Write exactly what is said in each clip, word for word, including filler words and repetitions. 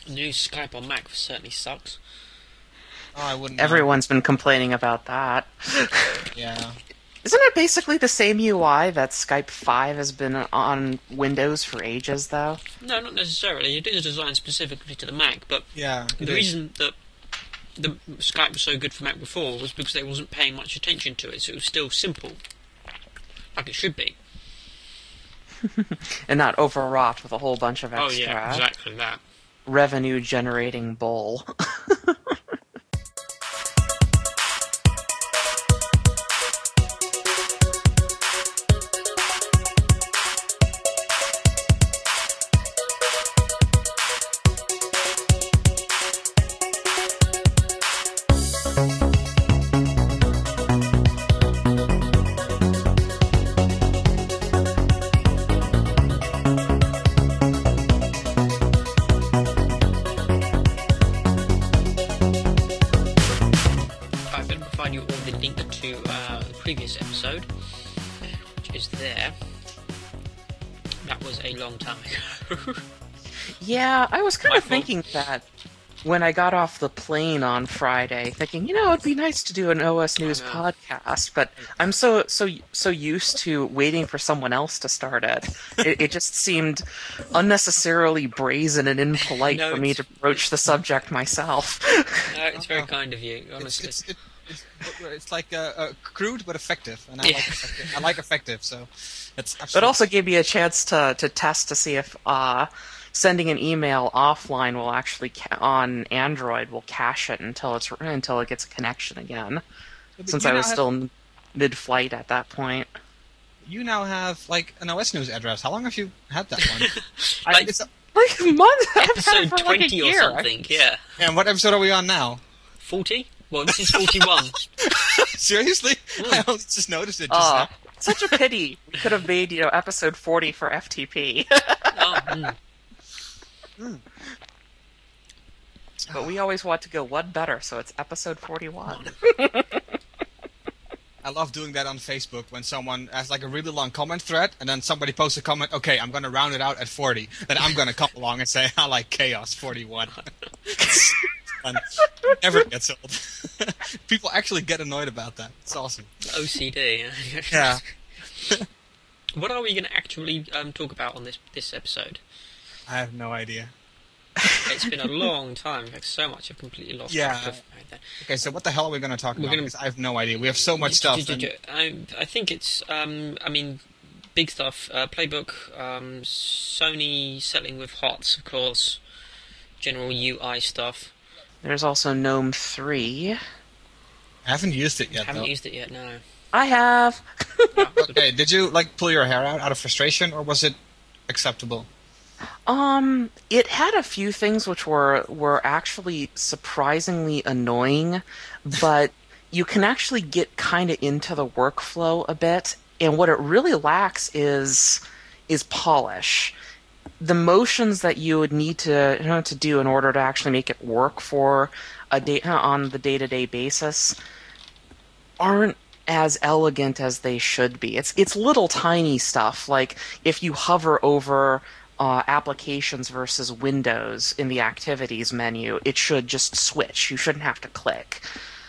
The new Skype on Mac certainly sucks. Oh, I wouldn't. Everyone's know. been complaining about that. Yeah. Isn't it basically the same U I that Skype five has been on Windows for ages, though? No, not necessarily. It is designed specifically to the Mac, but yeah, the is. reason that the Skype was so good for Mac before was because they wasn't paying much attention to it, so it was still simple, like it should be. And not overwrought with a whole bunch of extra... Oh yeah, exactly that. Revenue-generating bull. Previous episode, which is there. That was a long time ago. Yeah, I was kind My of fault. thinking that when I got off the plane on Friday, thinking, you know, it'd be nice to do an O S News podcast, but I'm so so so used to waiting for someone else to start it. It, it just seemed unnecessarily brazen and impolite No, for me it's- to broach the subject myself. No, it's very kind of you, It's, honestly. it's, it, it's, it's like uh, uh, crude but effective, and I Yeah. like effective. I like effective, so it's But absolutely. also gave me a chance to to test to see if uh, sending an email offline will actually ca- on Android will cache it until it's until it gets a connection again. But Since you I now was have- still mid-flight at that point. You now have like an O S News address. How long have you had that one? I, Like- it's, Like a month, I've had Episode it for like a twenty or year. something, yeah. and what episode are we on now? Forty? Well, this is forty-one. Seriously? Hmm. I only just noticed it just Oh, now. such a pity. We could have made, you know, episode forty for F T P. Oh, mm. But we always want to go one better, so it's episode forty-one. I love doing that on Facebook when someone has like a really long comment thread, and then somebody posts a comment. Okay, I'm going to round it out at forty. Then I'm going to come along and say I like chaos forty-one. And it never gets old. People actually get annoyed about that. It's awesome. O C D. Yeah. What are we going to actually um, talk about on this this episode? I have no idea. It's been a long time. In fact, so much I've completely lost Yeah. track of that. Okay, so what the hell are we going to talk We're about? gonna- Because I have no idea. We have so much stuff. and- I, I think it's, um, I mean, big stuff. Uh, Playbook, um, Sony settling with HOTS, of course. General U I stuff. There's also Gnome three. I haven't used it yet, Haven't though. used it yet, no. I have. Okay, did you like pull your hair out out of frustration, or was it acceptable? Um, it had a few things which were were actually surprisingly annoying, but you can actually get kind of into the workflow a bit, and what it really lacks is is polish. The motions that you would need to you know, to do in order to actually make it work for a day on the day-to-day basis aren't as elegant as they should be. It's it's little tiny stuff, like if you hover over uh, applications versus windows in the activities menu, it should just switch. You shouldn't have to click.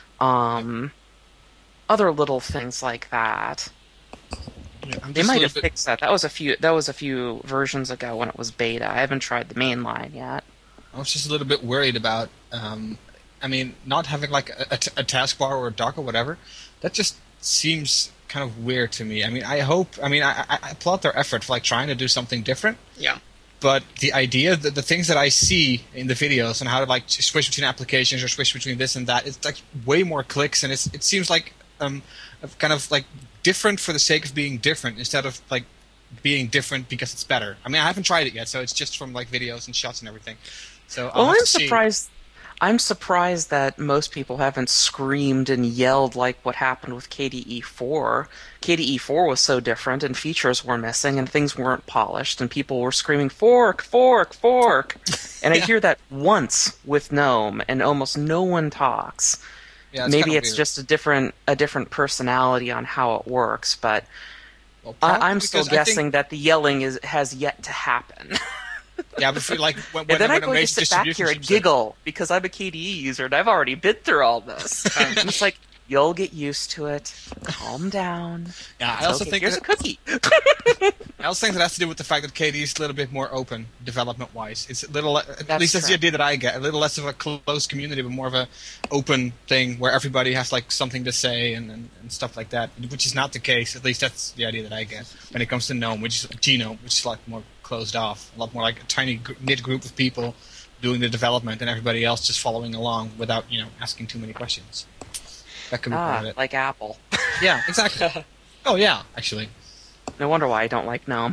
Um, other little things like that. Yeah, I'm They just a might little have bit- fixed that. That was a few. That was a few versions ago when it was beta. I haven't tried the main line yet. I was just a little bit worried about, um, I mean, not having like a, a, t- a taskbar or a dock or whatever. That just seems kind of weird to me. I mean, I hope, I mean, I, I I applaud their effort for like trying to do something different. Yeah. But the idea, the, the things that I see in the videos on how to like switch between applications or switch between this and that, it's like way more clicks, and it's it seems like um, kind of like different for the sake of being different instead of like being different because it's better. I mean, I haven't tried it yet, so it's just from like videos and shots and everything. So I'll Well, have I'm to see. surprised. I'm surprised that most people haven't screamed and yelled like what happened with K D E four. K D E four was so different, and features were missing, and things weren't polished, and people were screaming "fork, fork, fork," and I Yeah. hear that once with GNOME, and almost no one talks. Yeah, it's Maybe kinda it's weird. just a different a different personality on how it works, but Well, probably I, I'm still because I think- guessing that the yelling is has yet to happen. Yeah, but for like when, And when, then I when a go to major sit back distribution here and ships in- giggle because I'm a K D E user and I've already been through all this. And it's like, you'll get used to it. Calm down. Yeah, It's I also okay. think Here's that, a cookie. I also think that has to do with the fact that K D is a little bit more open development-wise. It's a little, at That's least that's true. the idea that I get. A little less of a closed community, but more of a open thing where everybody has like something to say and, and, and stuff like that. Which is not the case. At least that's the idea that I get when it comes to GNOME, which is Genome, which is like more closed off, a lot more like a tiny gr- knit group of people doing the development, and everybody else just following along without you know asking too many questions. That could be part Ah, of it. like Apple. Yeah, exactly. Oh yeah, actually. No wonder why I don't like GNOME.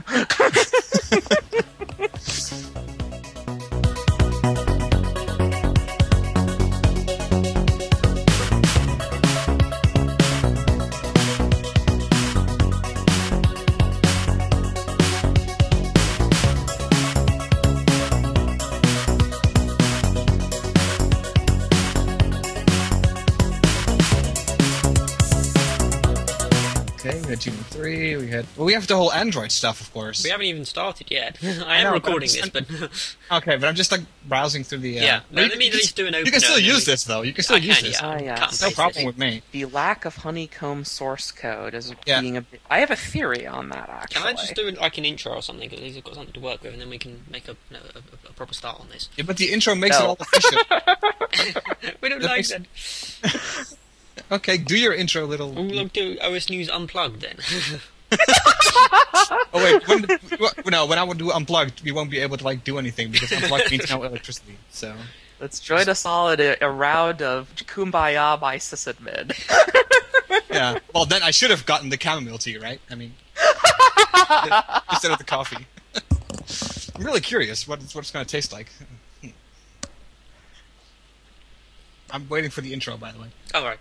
Okay, we had Genome three. We had well, we have the whole Android stuff, of course. We haven't even started yet. I am know, but recording I'm this, just- but Okay, but I'm just like browsing through the. Uh, yeah. No, you- let me you at least do an open. You can still note, use and then this though. You can still I use can, this. yeah. Ah, yeah. Cut and No paste problem it. with me. The lack of honeycomb source code is Yeah. being a bit... I have a theory on that, actually. Can I just do like an intro or something? Because at least I've got something to work with, and then we can make a, no, a, a, a proper start on this. Yeah, but the intro makes it No. all efficient. We don't That like makes- that. Okay, do your intro, little. We'll do O S News Unplugged then. Oh wait, when the, well, no, when I would do unplugged, we won't be able to like do anything because unplugged means no electricity. So Let's join us all in a, a round of Kumbaya by sysadmin. yeah. Well, then I should have gotten the chamomile tea, right? I mean, instead of the coffee. I'm really curious what it's, what it's going to taste like. Hmm. I'm waiting for the intro, by the way. All right.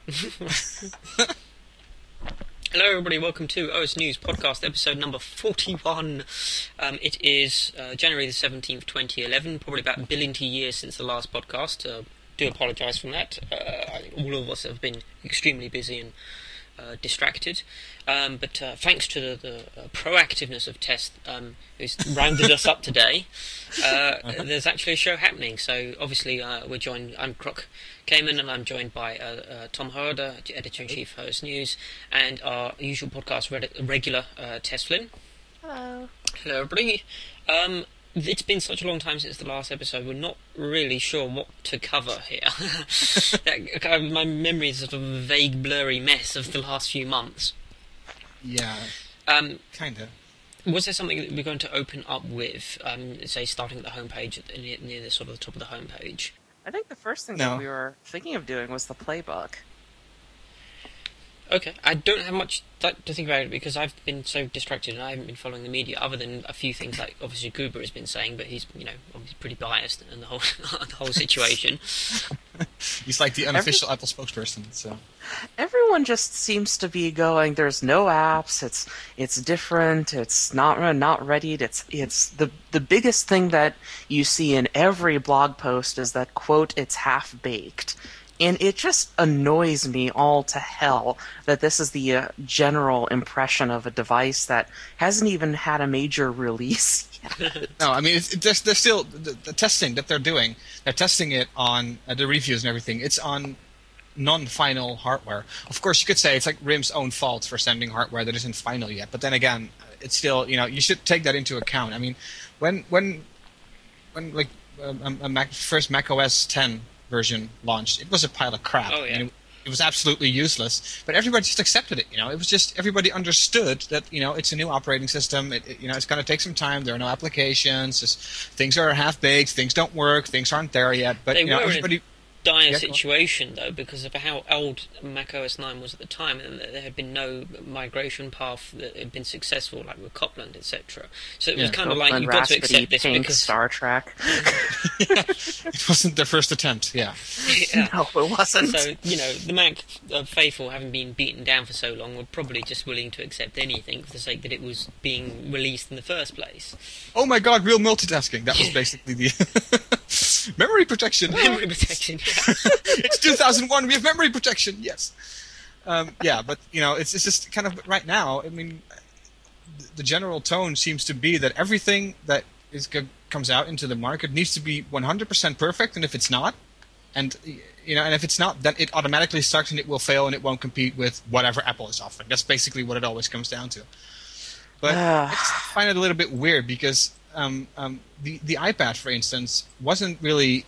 Hello, everybody. Welcome to O S News Podcast, episode number forty-one. Um, it is uh, January the seventeenth, twenty eleven, probably about a billion years since the last podcast. Uh, do apologise for that. Uh, I think all of us have been extremely busy and uh, distracted. Um, but uh, thanks to the, the uh, proactiveness of Tess, um, who's rounded us up today, uh, uh-huh. there's actually a show happening. So obviously uh, we're joined, I'm Croc Kamen, and I'm joined by uh, uh, Tom Herder, Editor-in-Chief of O S News, and our usual podcast red- regular uh, Tess Flynn. Hello. Hello everybody. Um, it's been such a long time since the last episode, we're not really sure what to cover here. that, kind of, my memory is sort of a vague, blurry mess of the last few months. Yeah, Um, kind of. was there something that we're going to open up with, um, say, starting at the homepage, at the, near, near the sort of the top of the homepage? I think the first thing No. that we were thinking of doing was the playbook. Okay, I don't have much th- to think about it because I've been so distracted and I haven't been following the media other than a few things like obviously Goober has been saying, but he's, you know, obviously pretty biased in the whole the whole situation. He's like the unofficial Apple spokesperson. So Everyone just seems to be going, there's no apps, it's it's different, it's not not readied, it's it's the the biggest thing that you see in every blog post is that quote, it's half baked. And it just annoys me all to hell that this is the uh, general impression of a device that hasn't even had a major release yet. no, I mean it's, it, they're, they're still the, the testing that they're doing. They're testing it on uh, the reviews and everything. It's on non-final hardware. Of course, you could say it's like R I M's own fault for sending hardware that isn't final yet. But then again, it's still, you know, you should take that into account. I mean, when when when like um, a Mac, first Mac O S ten version launched, it was a pile of crap. Oh, yeah. I mean, it was absolutely useless, but everybody just accepted it. You know, it was just everybody understood that you know it's a new operating system. It, it, you know, it's going to take some time. There are no applications. Just, things are half baked. Things don't work. Things aren't there yet. But They you know, were in a everybody. dire Yeah, situation though because of how old Mac O S nine was at the time, and there had been no migration path that had been successful, like with Copland, et cetera. So it was Yeah. kind of like Oakland you've got to Raspberry accept this Pink because Star Trek. It wasn't their first attempt. Yeah. yeah. No, it wasn't. So, you know, the Mac uh, faithful, having been beaten down for so long, were probably just willing to accept anything for the sake that it was being released in the first place. Oh my God! Real multitasking. That was basically the memory protection. Memory protection, yeah. It's two thousand one. We have memory protection. Yes. Um, yeah, but you know, it's it's just kind of right now. I mean, the general tone seems to be that everything that is going comes out into the market needs to be one hundred percent perfect, and if it's not, and you know, and if it's not, then it automatically sucks and it will fail and it won't compete with whatever Apple is offering. That's basically what it always comes down to. But I just find it a little bit weird because um, um, the the iPad, for instance, wasn't really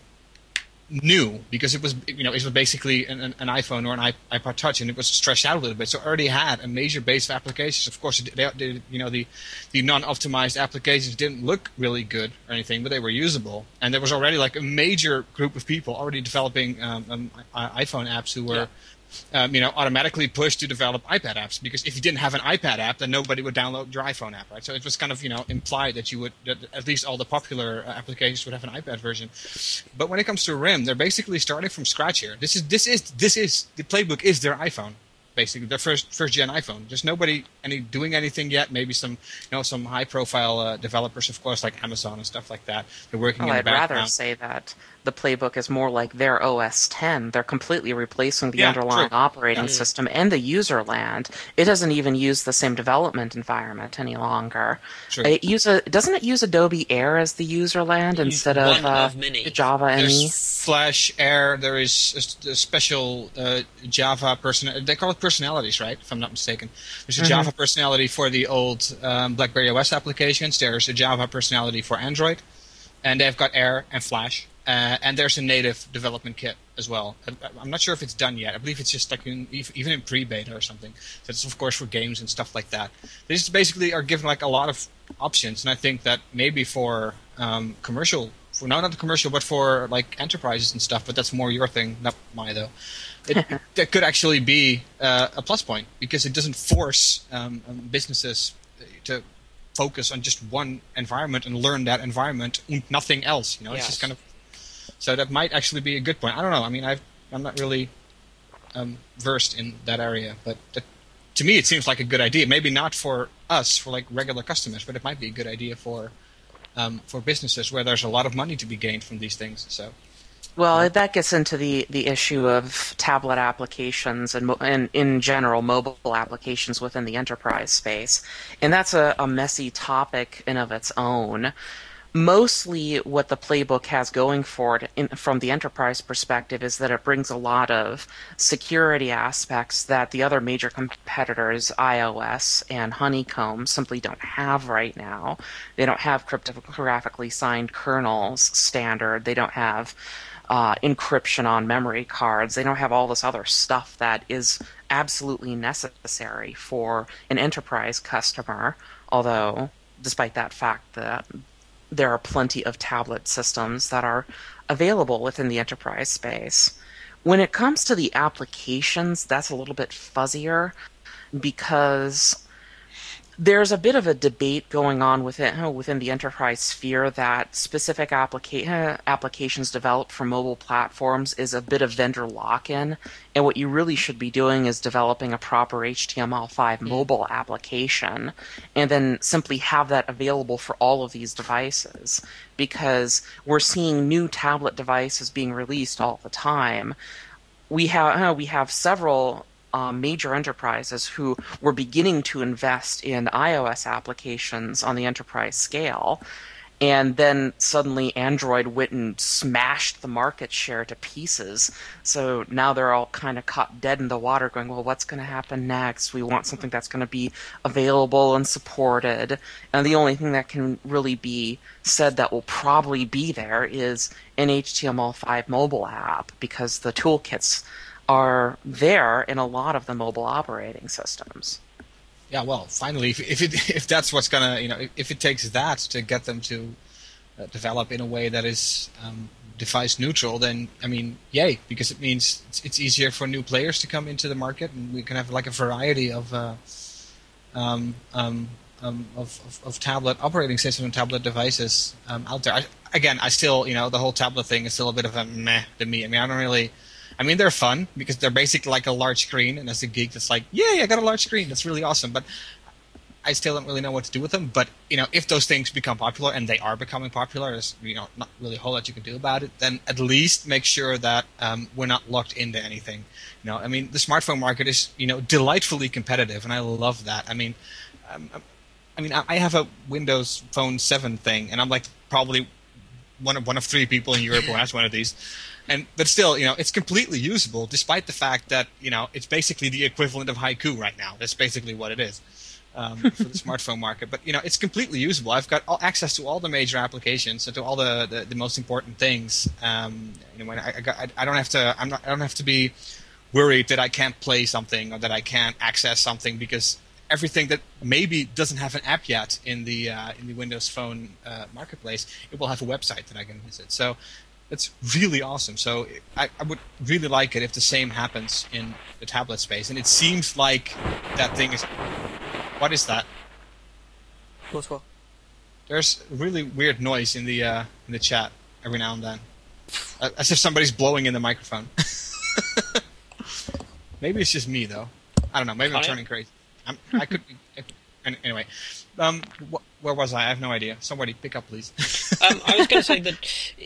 new because it was, you know, it was basically an, an iPhone or an iPod Touch, and it was stretched out a little bit. So it already had a major base of applications. Of course, they, they, you know, the the non-optimized applications didn't look really good or anything, but they were usable. And there was already like a major group of people already developing um, um, iPhone apps who were. Yeah. Um, you know, automatically pushed to develop iPad apps, because if you didn't have an iPad app, then nobody would download your iPhone app, right? So it was kind of, you know, implied that you would, that at least all the popular applications would have an iPad version. But when it comes to RIM, they're basically starting from scratch here. This is this is this is the playbook is their iPhone, basically their first first gen iPhone. There's nobody any doing anything yet. Maybe some, you know, some high profile uh, developers, of course, like Amazon and stuff like that. They're working well, in I'd the background. rather say that the playbook is more like their O S ten. They're completely replacing the yeah, underlying true. operating yeah. system and the user land. It doesn't even use the same development environment any longer. True. It use a, doesn't it use Adobe Air as the user land instead one of, uh, of many. Java M E? There's Flash, Air. There is a, a special uh, Java person. They call it personalities, right? If I'm not mistaken. There's a Mm-hmm. Java personality for the old um, BlackBerry O S applications. There's a Java personality for Android, and they've got Air and Flash. Uh, and there's a native development kit as well. I'm not sure if it's done yet. I believe it's just like in, even in pre-beta or something. So it's of course for games and stuff like that. They just basically are given like a lot of options, and I think that maybe for um, commercial, for no, not the commercial, but for like enterprises and stuff. But that's more your thing, not mine though. It, it, that could actually be uh, a plus point because it doesn't force um, um, businesses to focus on just one environment and learn that environment and nothing else. You know, yes. It's just kind of. So that might actually be a good point. I don't know. I mean, I've, I'm not really um, versed in that area, but that, to me, it seems like a good idea. Maybe not for us, for like regular customers, but it might be a good idea for um, for businesses where there's a lot of money to be gained from these things. So, well, yeah. that gets into the, the issue of tablet applications and, mo- and in general mobile applications within the enterprise space, and that's a, a messy topic in of its own. Mostly what the playbook has going for it in, from the enterprise perspective is that it brings a lot of security aspects that the other major competitors, iOS and Honeycomb, simply don't have right now. They don't have cryptographically signed kernels standard. They don't have uh, encryption on memory cards. They don't have all this other stuff that is absolutely necessary for an enterprise customer, although despite that fact that there are plenty of tablet systems that are available within the enterprise space. When it comes to the applications, that's a little bit fuzzier because there's a bit of a debate going on within, within the enterprise sphere that specific applica- applications developed for mobile platforms is a bit of vendor lock-in, and what you really should be doing is developing a proper H T M L five mobile application and then simply have that available for all of these devices, because we're seeing new tablet devices being released all the time. We have, we have several Um, major enterprises who were beginning to invest in iOS applications on the enterprise scale, and then suddenly Android went and smashed the market share to pieces. So now they're all kind of caught dead in the water going, well, what's going to happen next? We want something that's going to be available and supported. And the only thing that can really be said that will probably be there is an H T M L five mobile app, because the toolkits are there in a lot of the mobile operating systems. Yeah, well, finally, if if, it, if that's what's gonna, you know, if, if it takes that to get them to uh, develop in a way that is um, device neutral, then I mean, yay, because it means it's, it's easier for new players to come into the market, and we can have like a variety of uh, um, um, um, of, of of tablet operating system and tablet devices um, out there. I, again, I still, you know, the whole tablet thing is still a bit of a meh to me. I mean, I don't really. I mean, they're fun because they're basically like a large screen, and as a geek, it's like, yay, I got a large screen. That's really awesome. But I still don't really know what to do with them. But, you know, if those things become popular, and they are becoming popular, there's, you know, not really a whole lot you can do about it, then at least make sure that um, we're not locked into anything. You know, I mean, the smartphone market is, you know, delightfully competitive, and I love that. I mean, um, I mean, I have a Windows Phone seven thing, and I'm like probably one of one of three people in Europe who has one of these. And but still, you know, it's completely usable, despite the fact that you know it's basically the equivalent of Haiku right now. That's basically what it is um, for the smartphone market. But you know, it's completely usable. I've got all, access to all the major applications and to all the, the, the most important things. Um, you know, when I, I, got, I, I don't have to. I'm not. I don't have to be worried that I can't play something or that I can't access something because everything that maybe doesn't have an app yet in the uh, in the Windows Phone uh, marketplace, it will have a website that I can visit. So. It's really awesome. So I, I would really like it if the same happens in the tablet space. And it seems like that thing is... What is that? What's what? There's a really weird noise in the uh, in the chat every now and then. Uh, as if somebody's blowing in the microphone. Maybe it's just me, though. I don't know. Maybe I'm turning crazy. I'm, I could... Anyway. Um, wh- where was I? I have no idea. Somebody pick up, please. um, I was going to say that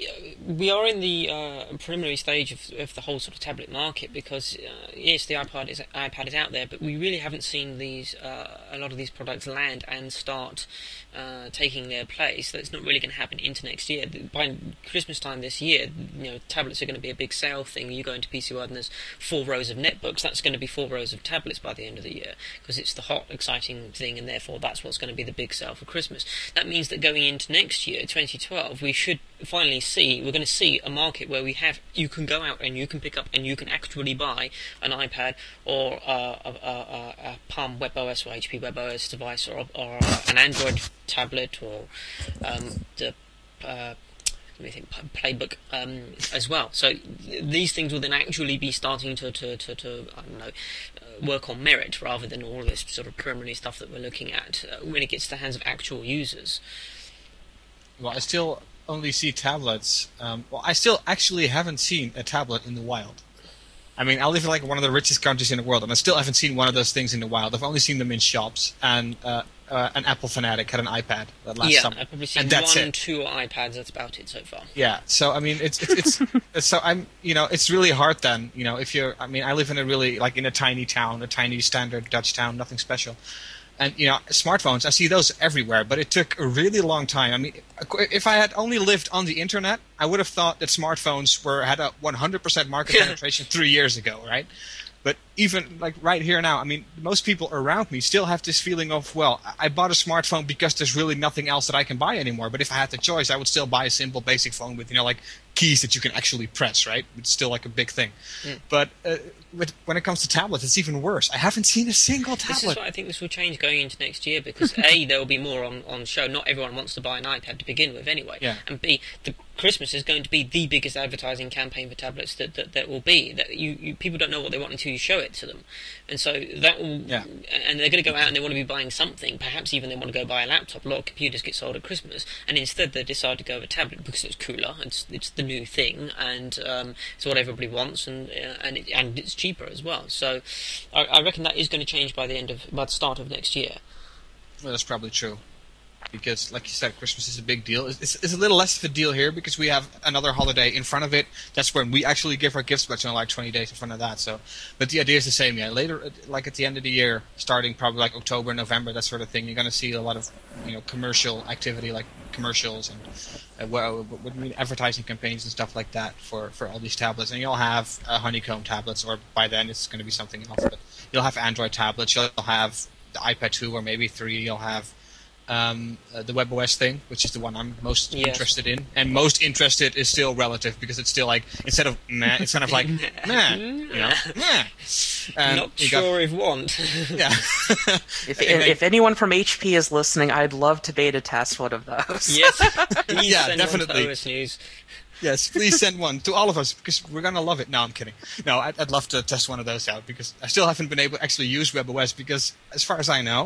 we are in the uh, preliminary stage of, of the whole sort of tablet market because, uh, yes, the iPad is iPad is out there, but we really haven't seen these uh, a lot of these products land and start uh, taking their place. That's not really going to happen into next year. By Christmas time this year, you know, tablets are going to be a big sale thing. You go into P C World and there's four rows of netbooks. That's going to be four rows of tablets by the end of the year because it's the hot, exciting thing, and therefore that's what's going to be the big sale for Christmas. That means that going into next year, twenty twelve, we should finally see, we're going to see a market where we have, you can go out and you can pick up and you can actually buy an iPad or uh, a, a, a Palm WebOS or H P WebOS device or, or an Android tablet or um, the uh, let me think, Playbook um, as well. So th- these things will then actually be starting to, to, to, to I don't know, uh, work on merit rather than all this sort of preliminary stuff that we're looking at uh, when it gets to the hands of actual users. Well, I still only see tablets. Um, well, I still actually haven't seen a tablet in the wild. I mean, I live in like one of the richest countries in the world, and I still haven't seen one of those things in the wild. I've only seen them in shops, and uh, uh, an Apple fanatic had an iPad that last yeah, summer. I've probably seen and that's one, it. two iPads. That's about it so far. Yeah, so I mean, it's it's, it's so I'm you know it's really hard then you know if you're I mean I live in a really like in a tiny town, a tiny standard Dutch town, nothing special. And, you know, smartphones, I see those everywhere, but it took a really long time. I mean, if I had only lived on the internet, I would have thought that smartphones were had a one hundred percent market penetration three years ago, right? But even, like, right here now, I mean, most people around me still have this feeling of, well, I bought a smartphone because there's really nothing else that I can buy anymore. But if I had the choice, I would still buy a simple, basic phone with, you know, like, keys that you can actually press, right? It's still, like, a big thing. Mm. But uh, with, when it comes to tablets, it's even worse. I haven't seen a single tablet. This is why I think this will change going into next year, because A, there will be more on, on show. Not everyone wants to buy an iPad to begin with anyway. Yeah. And B, the Christmas is going to be the biggest advertising campaign for tablets that, that, that will be. That you, you people don't know what they want until you show it to them. And so that will, yeah. and they're going to go out and they want to be buying something. Perhaps even they want to go buy a laptop. A lot of computers get sold at Christmas, and instead they decide to go with a tablet because it's cooler. It's it's the new thing, and um, it's what everybody wants, and uh, and it, and it's cheaper as well. So I, I reckon that is going to change by the end of by the start of next year. Well, that's probably true. Because, like you said, Christmas is a big deal. It's, it's a little less of a deal here because we have another holiday in front of it. That's when we actually give our gifts, but you know, like twenty days in front of that. So, but the idea is the same. Yeah, later, like at the end of the year, starting probably like October, November, that sort of thing, you're going to see a lot of you know commercial activity, like commercials and uh, well, what do you mean, advertising campaigns and stuff like that for, for all these tablets. And you'll have uh, Honeycomb tablets, or by then it's going to be something else. But you'll have Android tablets. You'll have the iPad two or maybe three. You'll have Um, uh, the WebOS thing, which is the one I'm most yes. interested in, and most interested is still relative because it's still like instead of meh, it's kind of like meh, you know, meh. And Not sure got, if want. yeah. if, if, if anyone from H P is listening, I'd love to beta test one of those. Yes, please yeah, send definitely. One to O S News. Yes, please send one to all of us because we're gonna love it. No, I'm kidding. No, I'd, I'd love to test one of those out because I still haven't been able to actually use WebOS because, as far as I know,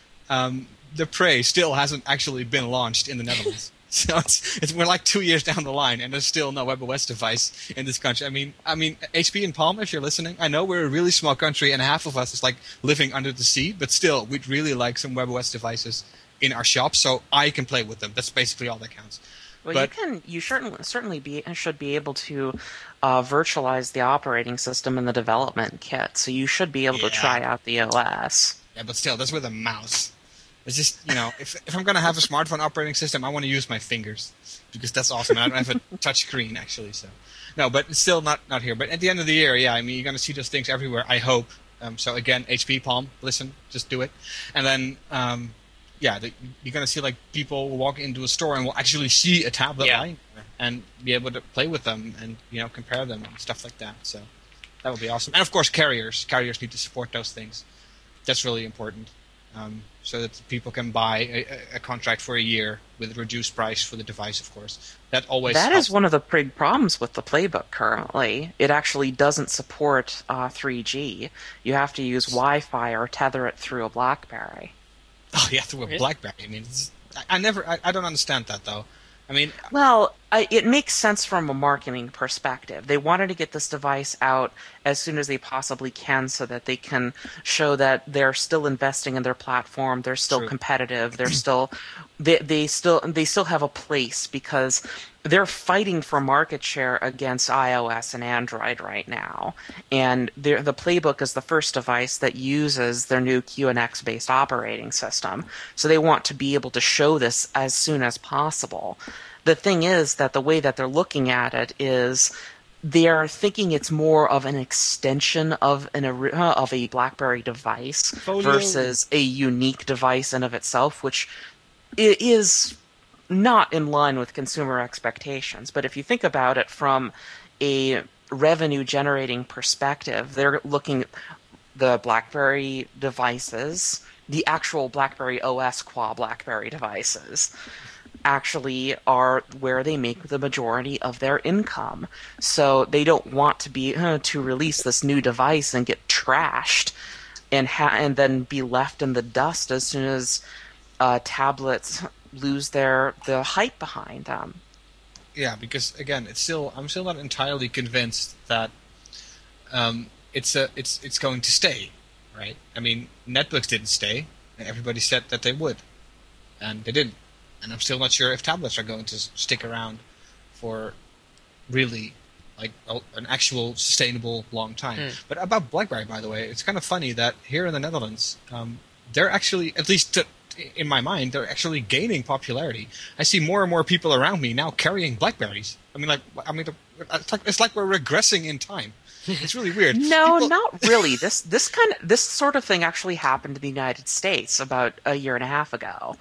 um, the Prey still hasn't actually been launched in the Netherlands. So it's, it's we're like two years down the line, and there's still no WebOS device in this country. I mean, I mean, H P and Palm, if you're listening, I know we're a really small country, and half of us is like living under the sea, but still, we'd really like some WebOS devices in our shop, so I can play with them. That's basically all that counts. Well, but, you can, you certainly certainly be should be able to uh, virtualize the operating system in the development kit, so you should be able yeah. to try out the O S. Yeah, but still, that's with a mouse. It's just, you know, if if I'm going to have a smartphone operating system, I want to use my fingers because that's awesome. And I don't have a touch screen, actually. So, no, but it's still not, not here. But at the end of the year, yeah, I mean, you're going to see those things everywhere, I hope. Um, so, again, H P, Palm, listen, just do it. And then, um, yeah, the, you're going to see, like, people will walk into a store and will actually see a tablet Yeah. lying there and be able to play with them and, you know, compare them and stuff like that. So that would be awesome. And, of course, carriers. Carriers need to support those things. That's really important. Um, so that people can buy a, a contract for a year with a reduced price for the device, of course. That always That helps. is one of the big problems with the Playbook currently. It actually doesn't support uh, three G. You have to use Wi-Fi or tether it through a BlackBerry. Oh, yeah, through a Really? BlackBerry. I mean, it's, I, I never, I, I don't understand that though. I mean, Well, I, it makes sense from a marketing perspective. They wanted to get this device out as soon as they possibly can so that they can show that they're still investing in their platform, they're still True. competitive, they're still they they still they still have a place because they're fighting for market share against iOS and Android right now. And the the Playbook is the first device that uses their new Q N X based operating system. So they want to be able to show this as soon as possible. The thing is that the way that they're looking at it is they're thinking it's more of an extension of an ori- uh, of a BlackBerry device Folio. versus a unique device in of itself, which i- is not in line with consumer expectations. But if you think about it from a revenue generating perspective, they're looking at the BlackBerry devices, the actual BlackBerry O S qua BlackBerry devices actually are where they make the majority of their income. So they don't want to be uh, to release this new device and get trashed and ha- and then be left in the dust as soon as uh, tablets lose their the hype behind them. yeah, because again, it's still, I'm still not entirely convinced that um, it's a, it's, it's going to stay, right? I mean, Netbooks didn't stay, and everybody said that they would, and they didn't. And I'm still not sure if tablets are going to s- stick around for really like a, an actual sustainable long time. Mm. But about BlackBerry, by the way, it's kind of funny that here in the Netherlands, um, they're actually, at least to, in my mind, they're actually gaining popularity. I see more and more people around me now carrying BlackBerries. I mean, like, I mean, it's like, it's like we're regressing in time. It's really weird. No, People- not really. This this kind of this sort of thing actually happened in the United States about a year and a half ago.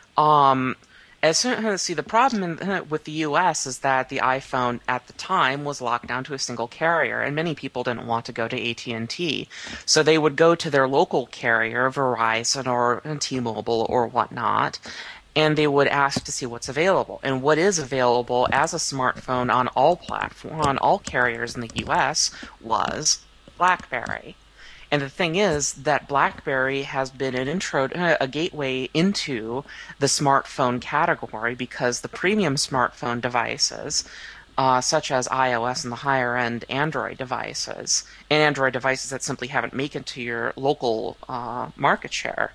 Um, as soon, see, the problem in, with the U S is that the iPhone at the time was locked down to a single carrier, and many people didn't want to go to A T and T, so they would go to their local carrier, Verizon or T-Mobile or whatnot, and they would ask to see what's available. And what is available as a smartphone on all platform on all carriers in the U S was BlackBerry. And the thing is that BlackBerry has been an intro, a gateway into the smartphone category because the premium smartphone devices, uh, such as iOS and the higher-end Android devices, and Android devices that simply haven't made it to your local uh, market share,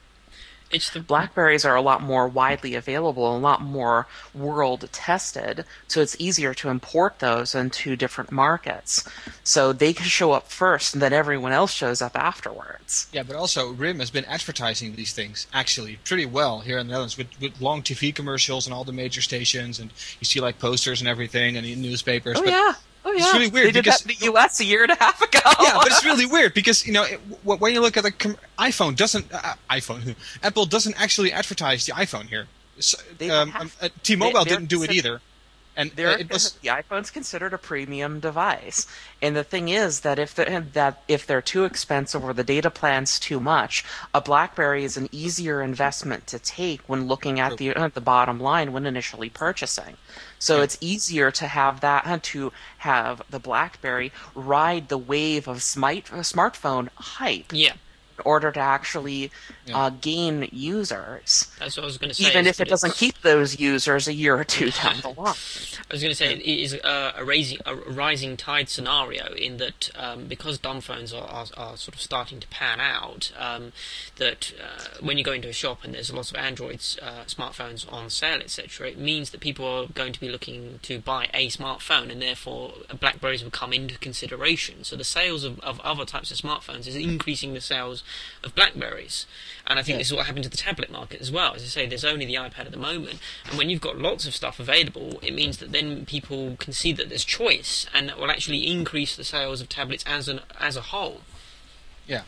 It's the BlackBerries are a lot more widely available, a lot more world tested, so it's easier to import those into different markets. So they can show up first, and then everyone else shows up afterwards. Yeah, but also R I M has been advertising these things actually pretty well here in the Netherlands with, with long T V commercials and all the major stations, and you see like posters and everything and in newspapers. Oh but yeah, oh yeah. It's really weird They did because- that in the U S a year and a half ago. Yeah, but it's really weird because you know it, w- when you look at the com- iPhone doesn't uh, iPhone Apple doesn't actually advertise the iPhone here. So, They um, have- um, uh, T-Mobile they- they're didn't do it consider- either, and uh, They're- it was the iPhone's considered a premium device, and the thing is that if they're, that if they're too expensive or the data plan's too much, a BlackBerry is an easier investment to take when looking at the at the bottom line when initially purchasing. So Yeah. it's easier to have that uh, to have the BlackBerry ride the wave of smite, uh, smartphone hype yeah. in order to actually Yeah. uh, gain users, That's what I was going to say. even is if it that doesn't it's- keep those users a year or two down the line. I was going to say it is a, a, raising, a rising tide scenario in that um, because dumb phones are, are, are sort of starting to pan out, um, that uh, when you go into a shop and there's lots of Androids, uh, smartphones on sale, et cetera, it means that people are going to be looking to buy a smartphone, and therefore BlackBerries will come into consideration. So the sales of, of other types of smartphones is increasing the sales of Blackberries. And I think Yeah. this is what happened to the tablet market as well. As I say, there's only the iPad at the moment, and when you've got lots of stuff available, it means that then people can see that there's choice, and that will actually increase the sales of tablets as an as a whole. Yeah.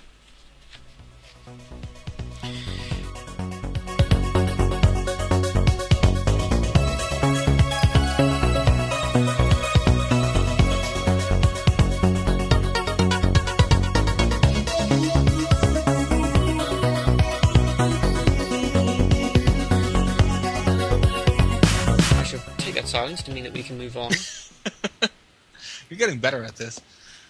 I shall take that silence to mean that we can move on. You're getting better at this.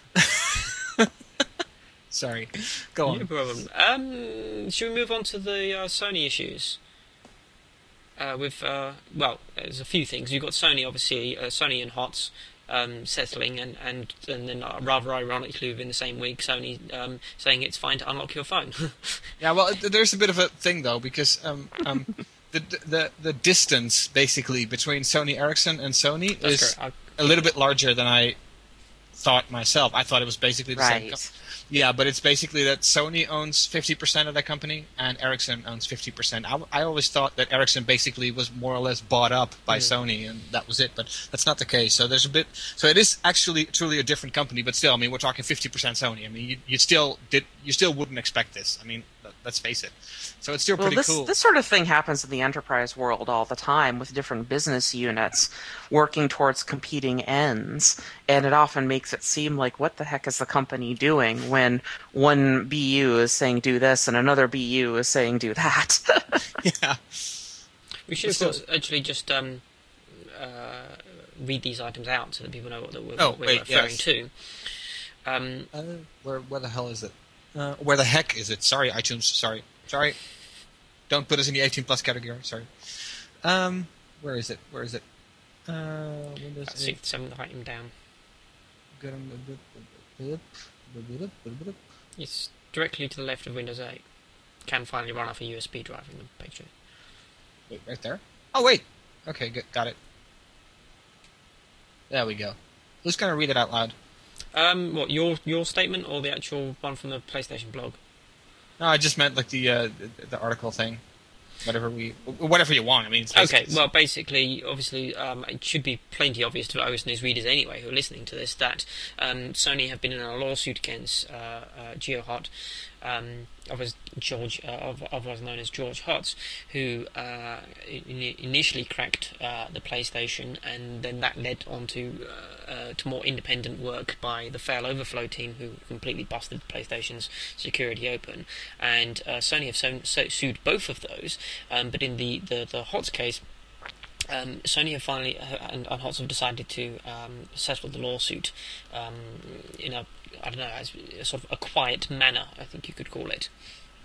Sorry. Go No on. problem. Um, should we move on to the uh, Sony issues? Uh, with uh, well, there's a few things. You've got Sony, obviously, uh, Sony and H O T S um, settling, and and and then uh, rather ironically, within the same week, Sony um, saying it's fine to unlock your phone. Yeah, well, th- there's a bit of a thing though, because um, um, the, the the distance basically between Sony Ericsson and Sony That's is correct. a little bit larger than I thought myself. I thought it was basically the same. Right. Co- yeah, but it's basically that Sony owns fifty percent of that company and Ericsson owns fifty percent. I, I always thought that Ericsson basically was more or less bought up by Mm. Sony, and that was it. But that's not the case. So there's a bit. So it is actually truly a different company, but still, I mean, we're talking fifty percent Sony. I mean, you, you still did. You still wouldn't expect this. I mean, let- let's face it. So it's still Well, pretty this cool. this sort of thing happens in the enterprise world all the time with different business units working towards competing ends, and it often makes it seem like what the heck is the company doing when one B U is saying do this and another B U is saying do that. Yeah. We should, of So- course, actually just um, uh, read these items out so that people know what we're, Oh, what we're wait, referring yes. to. Um, Uh, where where the hell is it? Uh, where the heck is it? Sorry, iTunes. Sorry, sorry. Don't put us in the eighteen plus category. Sorry. Um, where is it? Where is it? Uh, Windows that's eight. six, seven, write them down. Get 'em- It's directly to the left of Windows eight. Can finally run off a U S B drive in the picture. Wait, right there. Oh wait. Okay, good, got it. There we go. Who's gonna read it out loud? Um, what, your your statement or the actual one from the PlayStation blog? No, I just meant like the uh, the, the article thing. Whatever we, whatever you want. I mean, it's Okay, basically- well, basically, obviously, um, it should be plenty obvious to O S News readers anyway who are listening to this that um, Sony have been in a lawsuit against uh, uh, GeoHot, um, otherwise George, uh, otherwise known as George Hotz, who uh, in- initially cracked uh, the PlayStation, and then that led on to uh, uh, to more independent work by the Fail Overflow team, who completely busted PlayStation's security open, and uh, Sony have so- so sued both of those. Um, but in the, the, the H O T S case, um, Sony have finally, uh, and, and H O T S have decided to um, settle the lawsuit um, in a, I don't know, as a sort of a quiet manner, I think you could call it.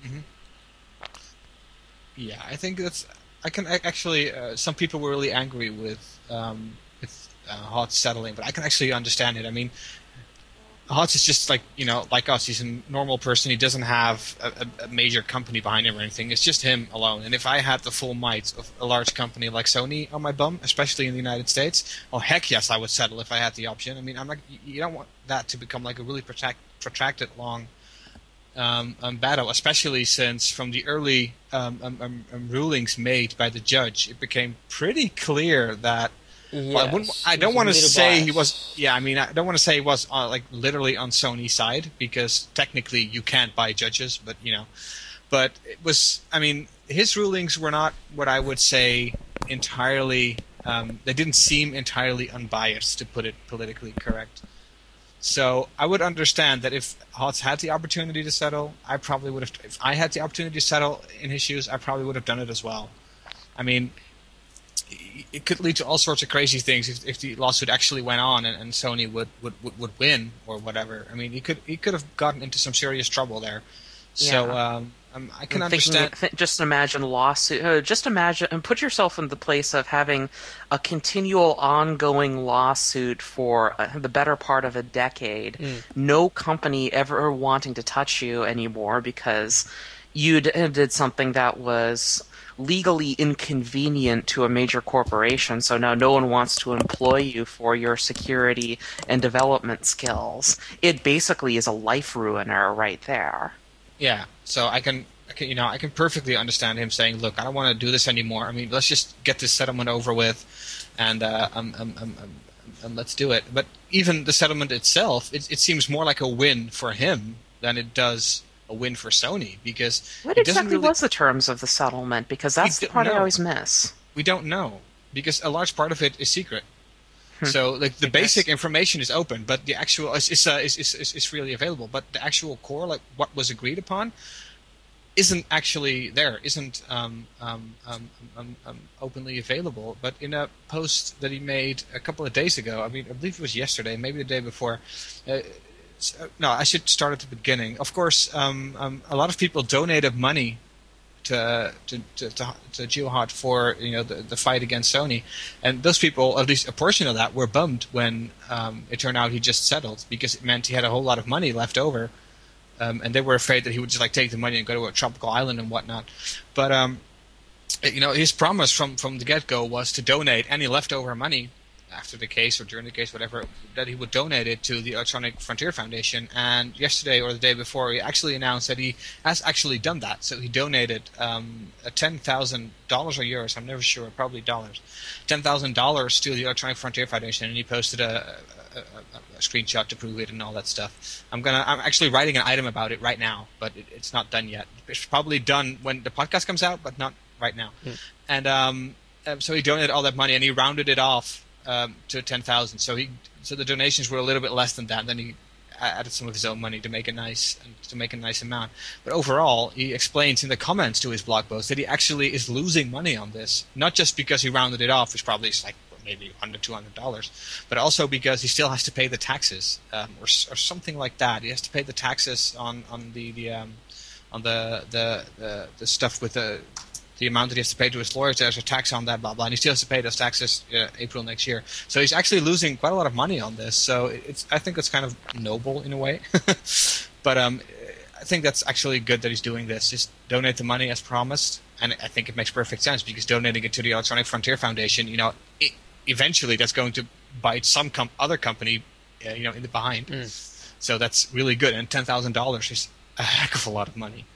Yeah, I think that's. I can I, actually. Uh, some people were really angry with um, with uh, Hot settling, but I can actually understand it. I mean, Hot is just like you know, like us. He's a normal person. He doesn't have a, a, a major company behind him or anything. It's just him alone. And if I had the full might of a large company like Sony on my bum, especially in the United States, oh heck yes, I would settle if I had the option. I mean, I'm not. You don't want that to become like a really protract, protracted long. Um, um, battle, especially since from the early um, um, um, um, rulings made by the judge, it became pretty clear that. Well, I, wouldn't, I don't want to say he was. Yeah, I mean, I don't want to say he was uh, like literally on Sony's side because technically you can't buy judges, but you know, but it was. I mean, his rulings were not what I would say entirely. Um, they didn't seem entirely unbiased, to put it politically correct. So I would understand that if H O T S had the opportunity to settle, I probably would have. If I had the opportunity to settle in his shoes, I probably would have done it as well. I mean, it could lead to all sorts of crazy things if, if the lawsuit actually went on and, and Sony would, would, would, would win or whatever. I mean, he could he could have gotten into some serious trouble there. So Yeah. um, um, I can I'm thinking, understand. th- just imagine lawsuit. Uh, just imagine and put yourself in the place of having a continual, ongoing lawsuit for uh, the better part of a decade. No company ever wanting to touch you anymore because you d- did something that was legally inconvenient to a major corporation. So now no one wants to employ you for your security and development skills. It basically is a life ruiner right there. Yeah, so I can, I can, you know, I can perfectly understand him saying, "Look, I don't want to do this anymore. I mean, let's just get this settlement over with, and uh, um, um, um, um, um, let's do it." But even the settlement itself, it, it seems more like a win for him than it does a win for Sony, because What it doesn't exactly really, was the terms of the settlement? Because that's the don't part I know. always miss. we don't know, because a large part of it is secret. Hmm. So, like, the I guess. basic information is open, but the actual is is, uh, is is is is freely available. But the actual core, like what was agreed upon, isn't actually there, isn't um, um, um, um, um, openly available. But in a post that he made a couple of days ago, I mean, I believe it was yesterday, maybe the day before. Uh, so- no, I should start at the beginning. Of course, um, um, a lot of people donated money to to to, to, to Geohot for you know the, the fight against Sony, and those people, at least a portion of that, were bummed when um, it turned out he just settled, because it meant he had a whole lot of money left over. Um, and they were afraid that he would just like take the money and go to a tropical island and whatnot. But um, you know, his promise from, from the get-go was to donate any leftover money after the case or during the case, whatever, that he would donate it to the Electronic Frontier Foundation. And yesterday or the day before, he actually announced that he has actually done that. So he donated um, ten thousand dollars or euros, I'm never sure, probably dollars, ten thousand dollars to the Electronic Frontier Foundation, and he posted a, a, a, a screenshot to prove it and all that stuff. I'm gonna. I'm actually writing an item about it right now, but it, it's not done yet. It's probably done when the podcast comes out, but not right now. Mm. And um, so he donated all that money, and he rounded it off Um, to ten thousand. So he, so the donations were a little bit less than that. And then he added some of his own money to make it nice and to make a nice amount. But overall, he explains in the comments to his blog post that he actually is losing money on this, not just because he rounded it off, which probably is like maybe under two hundred dollars, but also because he still has to pay the taxes um, or or something like that. He has to pay the taxes on on the the um, on the the the, the stuff with the. the amount that he has to pay to his lawyers, there's a tax on that, blah, blah, and he still has to pay those taxes uh, April next year. So he's actually losing quite a lot of money on this. So it's, I think it's kind of noble in a way. But um, I think that's actually good that he's doing this. Just donate the money as promised, and I think it makes perfect sense, because donating it to the Electronic Frontier Foundation, you know, it, eventually that's going to bite some com- other company, uh, you know, in the behind. Mm. So that's really good, and ten thousand dollars is a heck of a lot of money.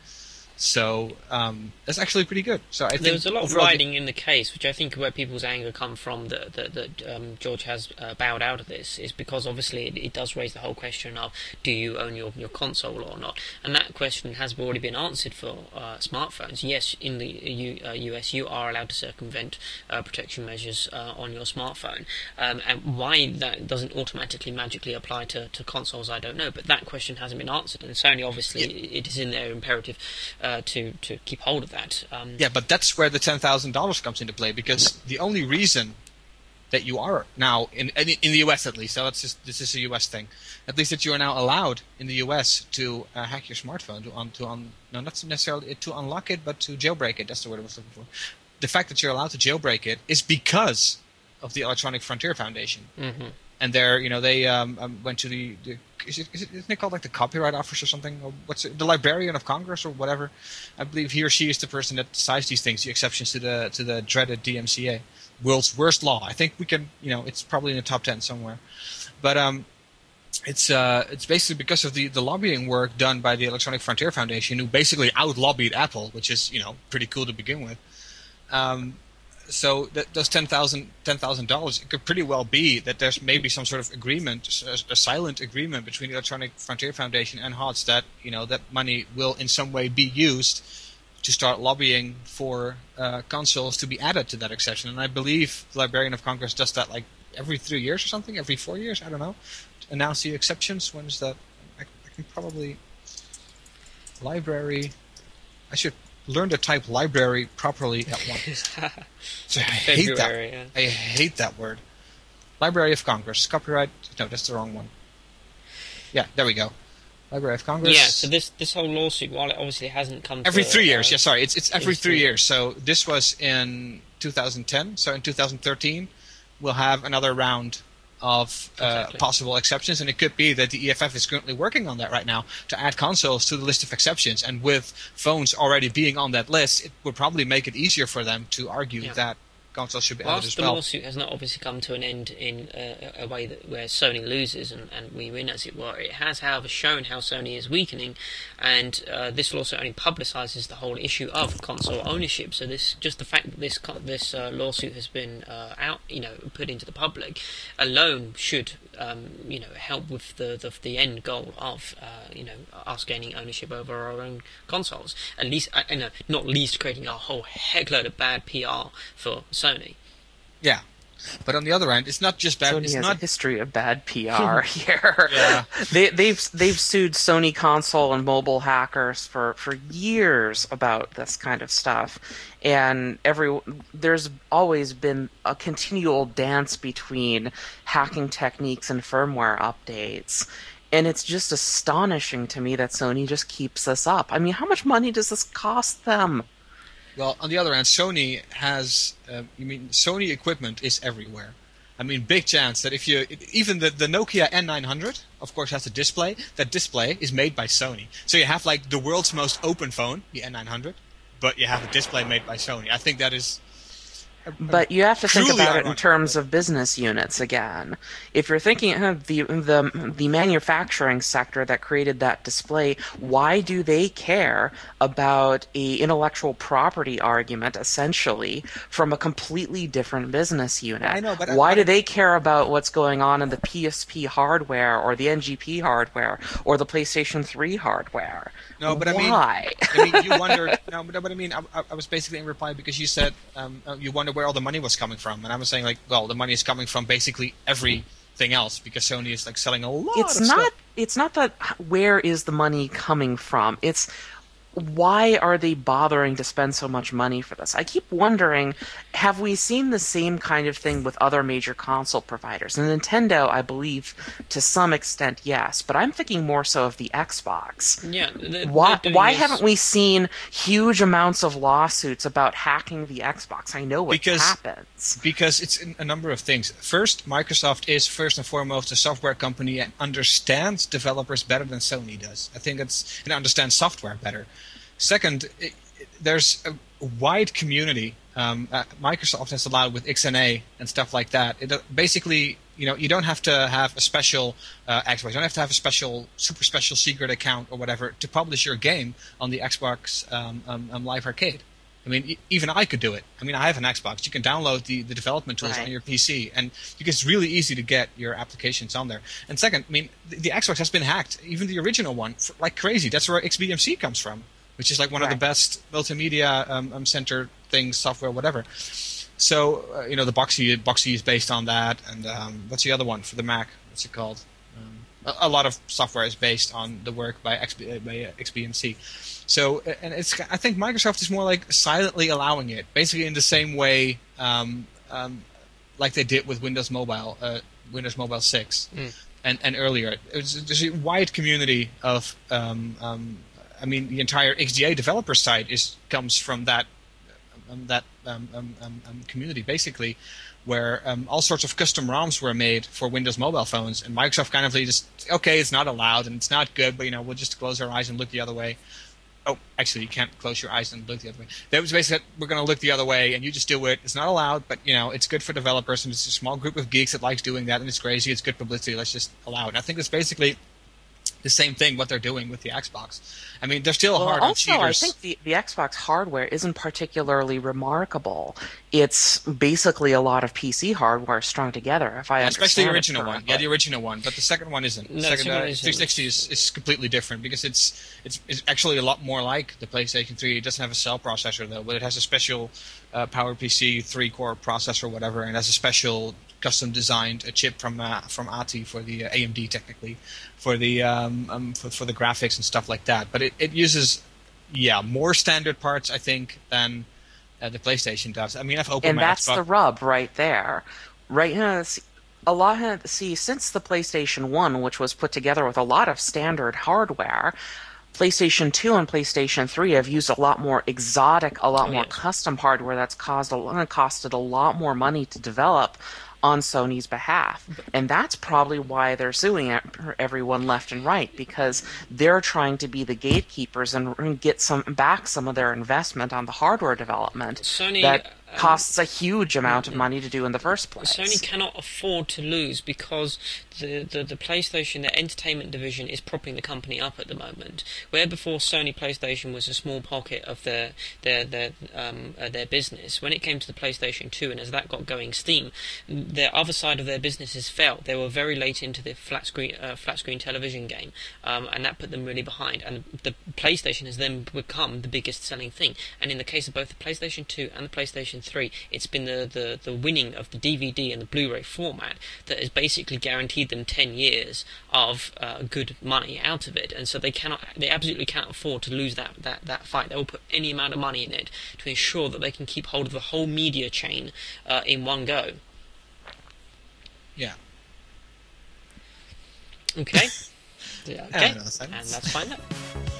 So um, that's actually pretty good. So I think there was a lot of riding in the case, which I think where people's anger come from that that, that um, George has uh, bowed out of this is because obviously it, it does raise the whole question of do you own your, your console or not, and that question has already been answered for uh, smartphones. Yes, in the U, uh, U S you are allowed to circumvent uh, protection measures uh, on your smartphone, um, and why that doesn't automatically magically apply to, to consoles I don't know, but that question hasn't been answered, and Sony obviously yeah. it is in their imperative Uh, to to keep hold of that. Um, yeah, but that's where the ten thousand dollars comes into play, because the only reason that you are now in in the U S at least, so that's just, this is a U S thing, at least that you are now allowed in the U S to uh, hack your smartphone to on to on no not necessarily to unlock it, but to jailbreak it. That's the word I was looking for. The fact that you're allowed to jailbreak it is because of the Electronic Frontier Foundation. Mm-hmm. And they're, you know, they um, um, went to the, the is it, is it, isn't it called like the Copyright Office or something? Or what's it, the Librarian of Congress or whatever? I believe he or she is the person that decides these things, the exceptions to the to the dreaded D M C A, world's worst law. I think we can, you know, it's probably in the top ten somewhere. But um, it's uh, it's basically because of the, the lobbying work done by the Electronic Frontier Foundation, who basically out lobbied Apple, which is, you know, pretty cool to begin with. Um. So that, those ten thousand dollars, it could pretty well be that there's maybe some sort of agreement, a, a silent agreement between the Electronic Frontier Foundation and H O T S that, you know, that money will in some way be used to start lobbying for uh, consoles to be added to that exception. And I believe the Librarian of Congress does that like every three years or something, every four years, I don't know. Announce the exceptions. When is that? I, I can probably... Library... I should... learn to type library properly at once. So I hate that. Yeah. I hate that word. Library of Congress. Copyright. No, that's the wrong one. Yeah, there we go. Library of Congress. Yeah. So this this whole lawsuit, while it obviously hasn't come every to, three uh, years. Yeah, sorry, it's it's every three years. So this was in two thousand ten. So in two thousand thirteen, we'll have another round of uh, exactly. possible exceptions, and it could be that the E F F is currently working on that right now to add consoles to the list of exceptions, and with phones already being on that list, it would probably make it easier for them to argue yeah. that consoles should be added Whilst as the well. lawsuit has not obviously come to an end in uh, a way that where Sony loses and, and we win, as it were, it has, however, shown how Sony is weakening, and uh, this lawsuit only publicises the whole issue of console ownership. So this, just the fact that this this uh, lawsuit has been uh, out, you know, put into the public, alone should, um, you know, help with the the, the end goal of, uh, you know, us gaining ownership over our own consoles. At least, uh, you know, not least creating a whole heckload of bad P R for Sony. Yeah, but on the other end, it's not just bad. Sony it's has not a history of bad P R here. Yeah. they, they've they've sued Sony console and mobile hackers for, for years about this kind of stuff, and every there's always been a continual dance between hacking techniques and firmware updates. And it's just astonishing to me that Sony just keeps this up. I mean, how much money does this cost them? Well, on the other hand, Sony has, uh, you mean, Sony equipment is everywhere. I mean, big chance that if you, even the, the Nokia N nine hundred, of course, has a display. That display is made by Sony. So you have, like, the world's most open phone, the N nine hundred, but you have a display made by Sony. I think that is... But you have to think Truly about it in ironic, terms but- of business units again. If you're thinking of the the the manufacturing sector that created that display, why do they care about a intellectual property argument essentially from a completely different business unit? I know, but I- why I- do they care about what's going on in the P S P hardware or the N G P hardware or the PlayStation three hardware? No, but I mean, why? I mean, you wondered. No, but, but I mean, I, I was basically in reply because you said um, uh, you wonder where all the money was coming from, and I was saying like, well, the money is coming from basically everything else because Sony is like selling a lot. It's of not stuff. it's not that where is the money coming from, it's why are they bothering to spend so much money for this? I keep wondering, have we seen the same kind of thing with other major console providers? And Nintendo, I believe, to some extent, yes, but I'm thinking more so of the Xbox. Yeah. They're, Why, they're doing why this- haven't we seen huge amounts of lawsuits about hacking the Xbox? I know what Because- happens. Because it's in a number of things. First, Microsoft is first and foremost a software company and understands developers better than Sony does. I think it's and understands software better. Second, it, it, there's a wide community. Um, uh, Microsoft has allowed with X N A and stuff like that. It, uh, basically, you know, you don't have to have a special uh, Xbox. You don't have to have a special, super special secret account or whatever to publish your game on the Xbox um, um, um, Live Arcade. I mean, e- even I could do it. I mean, I have an Xbox. You can download the, the development tools Right. on your P C, and it's really easy to get your applications on there. And second, I mean, the, the Xbox has been hacked, even the original one, for, like crazy. That's where X B M C comes from, which is like one of the Right. best multimedia um, um, center things, software, whatever. So, uh, you know, the Boxy, Boxy is based on that, and um, what's the other one for the Mac? What's it called? Um, a, a lot of software is based on the work by, X B, by uh, X B M C. So, uh, and it's I think Microsoft is more like silently allowing it, basically in the same way um, um, like they did with Windows Mobile, uh, Windows Mobile six, Mm. and, and earlier. It was, there's a wide community of, um, um, I mean, the entire X D A developer side is comes from that um, that um, um, um, um, community, basically, where um, all sorts of custom ROMs were made for Windows Mobile phones, and Microsoft kind of just, okay, it's not allowed and it's not good, but you know, we'll just close our eyes and look the other way. Oh, actually, you can't close your eyes and look the other way. That was basically, we're going to look the other way, and you just do it. It's not allowed, but you know, it's good for developers, and it's a small group of geeks that likes doing that, and it's crazy. It's good publicity. Let's just allow it. And I think that's basically the same thing what they're doing with the Xbox. I mean, they're still Well, hard on also, cheaters. I think the, the Xbox hardware isn't particularly remarkable. It's basically a lot of P C hardware strung together, if I Especially the understand it original one. correctly. Yeah, the original one. But the second one isn't. No, The the second, second uh, one isn't. three sixty is, is completely different because it's, it's it's actually a lot more like the PlayStation three. It doesn't have a cell processor, though, but it has a special uh, PowerPC three-core processor or whatever, and has a special custom-designed a chip from uh, from A T I for the uh, A M D, technically, for the um, um, for, for the graphics and stuff like that. But it, it uses, yeah, more standard parts, I think, than uh, the PlayStation does. I mean, I've opened And my that's Xbox. the rub right there. Right now, see, a lot of, see, since the PlayStation one, which was put together with a lot of standard hardware, PlayStation two and PlayStation three have used a lot more exotic, a lot Oh, more yes. custom hardware that's caused a, costed a lot more money to develop on Sony's behalf. And that's probably why they're suing e- everyone left and right, because they're trying to be the gatekeepers and get some back some of their investment on the hardware development. Sony, that costs a huge amount of money to do in the first place. Sony cannot afford to lose because the, the, the PlayStation, their entertainment division, is propping the company up at the moment. Where before Sony PlayStation was a small pocket of their their their um, uh, their business, when it came to the PlayStation two, and as that got going steam, their other side of their businesses fell. They were very late into the flat screen uh, flat screen television game, um, and that put them really behind. And the PlayStation has then become the biggest selling thing. And in the case of both the PlayStation two and the PlayStation three, it's been the, the, the winning of the D V D and the Blu-ray format that has basically guaranteed them ten years of uh, good money out of it, and so they cannot, they absolutely can't afford to lose that, that, that fight. They will put any amount of money in it to ensure that they can keep hold of the whole media chain uh, in one go. Yeah. Okay. Yeah, okay. Yeah, no, that's and that's fine then.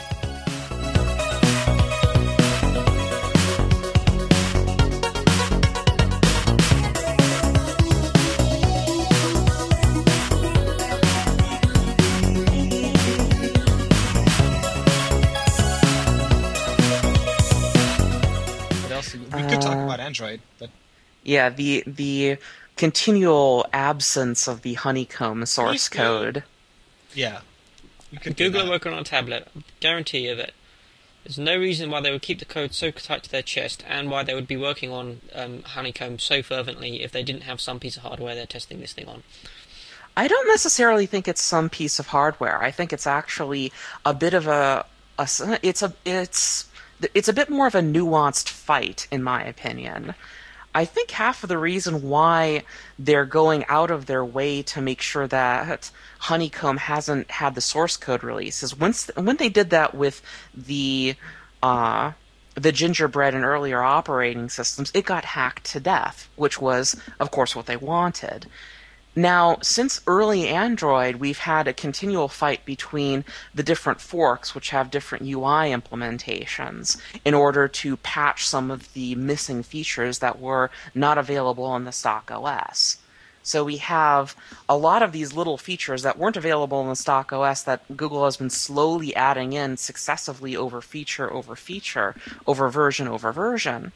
We could talk about Android, but yeah, the the continual absence of the Honeycomb source code. Yeah, you could Google are working on a tablet. I guarantee you that there's no reason why they would keep the code so tight to their chest, and why they would be working on um, Honeycomb so fervently if they didn't have some piece of hardware they're testing this thing on. I don't necessarily think it's some piece of hardware. I think it's actually a bit of a, a it's a it's. It's a bit more of a nuanced fight, in my opinion. I think half of the reason why they're going out of their way to make sure that Honeycomb hasn't had the source code release is once when they did that with the uh, the Gingerbread and earlier operating systems, it got hacked to death, which was, of course, what they wanted. Now, since early Android, we've had a continual fight between the different forks, which have different U I implementations, in order to patch some of the missing features that were not available on the stock O S. So we have a lot of these little features that weren't available in the stock O S that Google has been slowly adding in successively over feature over feature, over version over version.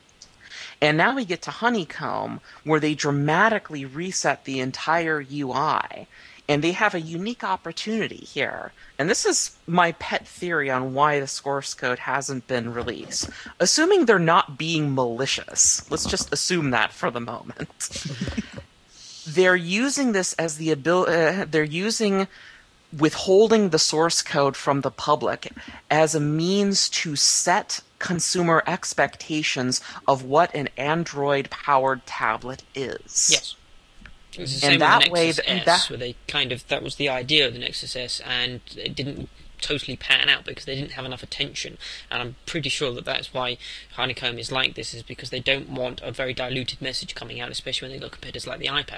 And now we get to Honeycomb, where they dramatically reset the entire U I. And they have a unique opportunity here. And this is my pet theory on why the source code hasn't been released. Assuming they're not being malicious. Let's just assume that for the moment. They're using this as the ability, uh, they're using withholding the source code from the public as a means to set consumer expectations of what an Android-powered tablet is. Yes. It was the and same that with the way, Nexus th- S, that... where they kind of, that was the idea of the Nexus S, and it didn't totally pan out because they didn't have enough attention. And I'm pretty sure that that's why Honeycomb is like this, is because they don't want a very diluted message coming out, especially when they look at competitors like the iPad.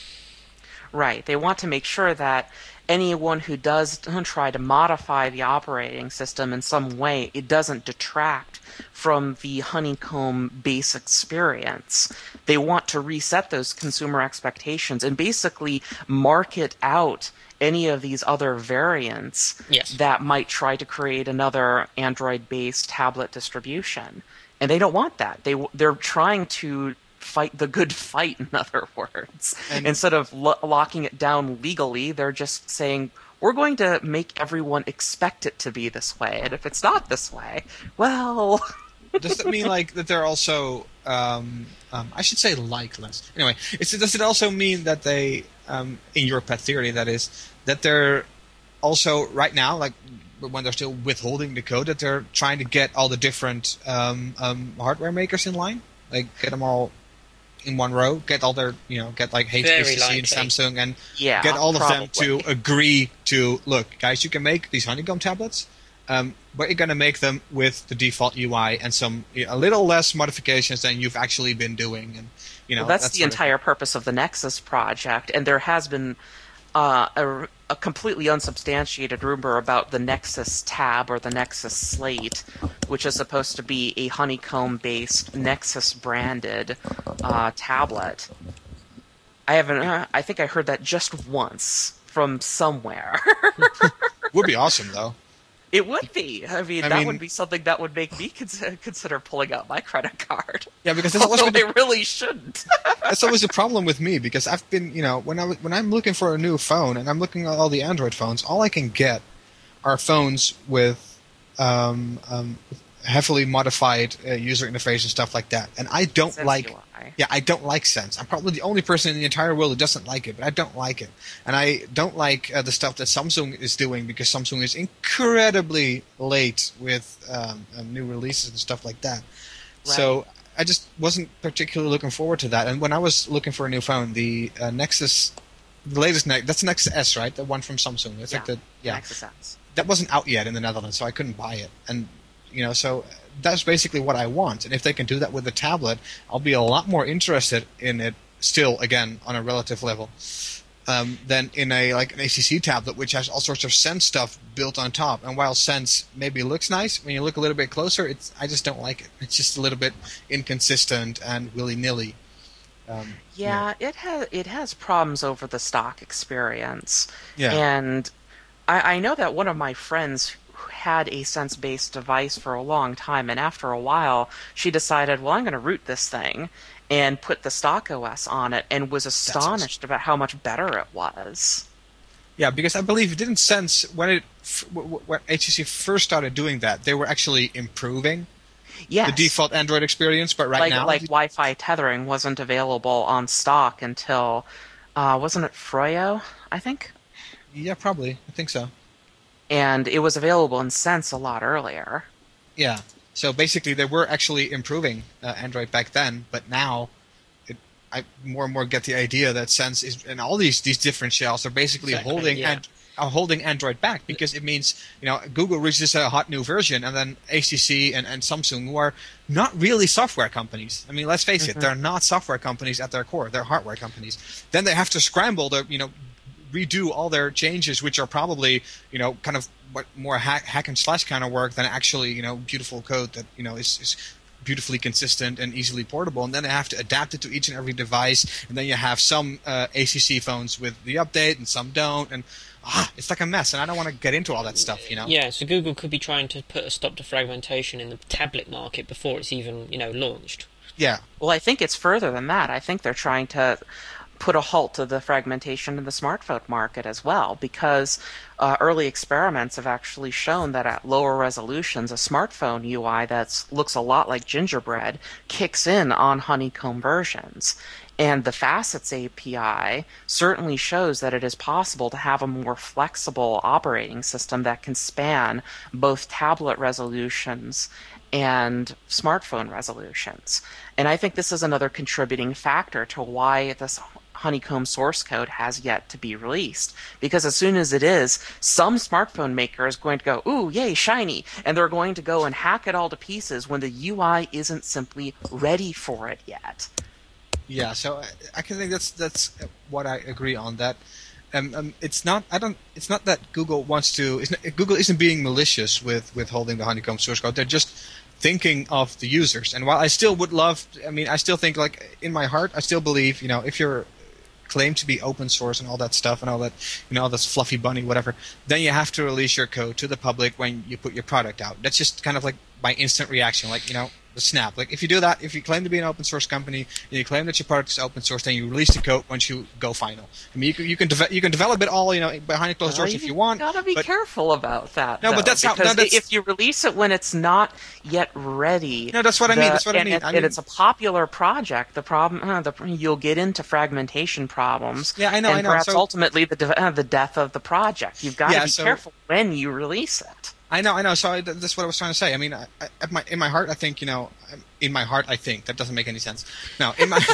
Right. They want to make sure that anyone who does try to modify the operating system in some way, it doesn't detract from the Honeycomb base experience. They want to reset those consumer expectations and basically market out any of these other variants yes. that might try to create another Android-based tablet distribution. And they don't want that. They, they're trying to fight the good fight, in other words. And instead of lo- locking it down legally, they're just saying, we're going to make everyone expect it to be this way, and if it's not this way, well... Does that mean like that they're also, um, um, I should say like less. Anyway, it's, does it also mean that they, um, in your pet theory, that is, that they're also, right now, like when they're still withholding the code, that they're trying to get all the different um, um, hardware makers in line? Like, get them all in one row, get all their, you know, get like H T C and Samsung, and yeah, get all probably. of them to agree to, look, guys, you can make these Honeycomb tablets, um, but you're going to make them with the default U I and some a little less modifications than you've actually been doing, and you know well, that's that the entire of... purpose of the Nexus project, and there has been uh, a, a completely unsubstantiated rumor about the Nexus Tab or the Nexus Slate, which is supposed to be a Honeycomb-based Nexus-branded uh, tablet. I haven't. Uh, I think I heard that just once from somewhere. Would be awesome, though. It would be. I mean, I that mean- would be something that would make me consider, consider pulling out my credit card. Yeah, because that's always Although been they really shouldn't. that's always a problem with me because I've been, you know, when I was- when I'm looking for a new phone and I'm looking at all the Android phones, all I can get are phones with um, um, heavily modified uh, user interface and stuff like that, and I don't Sense like. U I. Yeah, I don't like Sense. I'm probably the only person in the entire world who doesn't like it, but I don't like it, and I don't like uh, the stuff that Samsung is doing because Samsung is incredibly late with um, um, new releases and stuff like that. So I just wasn't particularly looking forward to that. And when I was looking for a new phone, the uh, Nexus, the latest Nexus, that's the Nexus S, right? The one from Samsung. It's like Yeah, the yeah, Nexus S. that wasn't out yet in the Netherlands, so I couldn't buy it. And you know, so that's basically what I want. And if they can do that with the tablet, I'll be a lot more interested in it. Still, again, on a relative level, um, than in a like an A C C tablet, which has all sorts of Sense stuff built on top. And while Sense maybe looks nice, when you look a little bit closer, it's I just don't like it. It's just a little bit inconsistent and willy nilly. Um, Yeah, it has it has problems over the stock experience. Yeah. And I, I know that one of my friends who had a Sense-based device for a long time, and after a while, she decided, well, I'm going to root this thing, and put the stock O S on it, and was astonished about how much better it was. Yeah, because I believe it didn't Sense when it f- w- w- when H T C first started doing that, they were actually improving Yes. the default Android experience. But right like now, like Wi-Fi tethering wasn't available on stock until uh, wasn't it Froyo, I think, yeah, probably I think so. and it was available in Sense a lot earlier. Yeah. So basically, they were actually improving uh, Android back then, but now, it, I more and more get the idea that Sense is, and all these these different shells are basically Exactly, holding yeah. and are holding Android back because it means you know Google releases a hot new version, and then H T C and, and Samsung, who are not really software companies. I mean, let's face it, they're not software companies at their core; they're hardware companies. Then they have to scramble to you know redo all their changes, which are probably you know kind of what more hack, hack and slash kind of work than actually you know beautiful code that you know is, is beautifully consistent and easily portable. And then they have to adapt it to each and every device. And then you have some uh, A C C phones with the update and some don't. And ah, it's like a mess. And I don't want to get into all that stuff. You know. Yeah, so Google could be trying to put a stop to fragmentation in the tablet market before it's even, you know, launched. Yeah. Well, I think it's further than that. I think they're trying to put a halt to the fragmentation in the smartphone market as well, because uh, early experiments have actually shown that at lower resolutions, a smartphone U I that looks a lot like Gingerbread kicks in on Honeycomb versions. And the Facets A P I certainly shows that it is possible to have a more flexible operating system that can span both tablet resolutions and smartphone resolutions. And I think this is another contributing factor to why this Honeycomb source code has yet to be released. Because as soon as it is, some smartphone maker is going to go, ooh, yay, shiny, and they're going to go and hack it all to pieces when the U I isn't simply ready for it yet. Yeah, so I, I can think that's that's what I agree on that. Um, um, it's not. I don't. It's not that Google wants to. It's not, Google isn't being malicious with with holding the Honeycomb source code. They're just thinking of the users. And while I still would love, I mean, I still think like in my heart, I still believe, you know, if you're claimed to be open source and all that stuff and all that, you know, all this fluffy bunny, whatever, then you have to release your code to the public when you put your product out. That's just kind of like my instant reaction, like, you know, the snap. Like if you do that, if you claim to be an open source company and you claim that your product is open source, then you release the code once you go final. I mean, you can you can, deve- you can develop it all, you know, behind closed doors Well, if you want. You gotta be but, careful about that. No, though, but that's how- because no, that's- if you release it when it's not yet ready. No, that's what I mean, the- that's what I and, mean. And, I and mean- it's a popular project. The problem, uh, the you'll get into fragmentation problems. Yeah, I know, and I know. perhaps So- ultimately the de- uh, the death of the project. You've got to Yeah, be so- careful when you release it. I know, I know. So I, that's what I was trying to say. I mean, I, I, at my, in my heart, I think, you know, in my heart, I think that doesn't make any sense. No, in my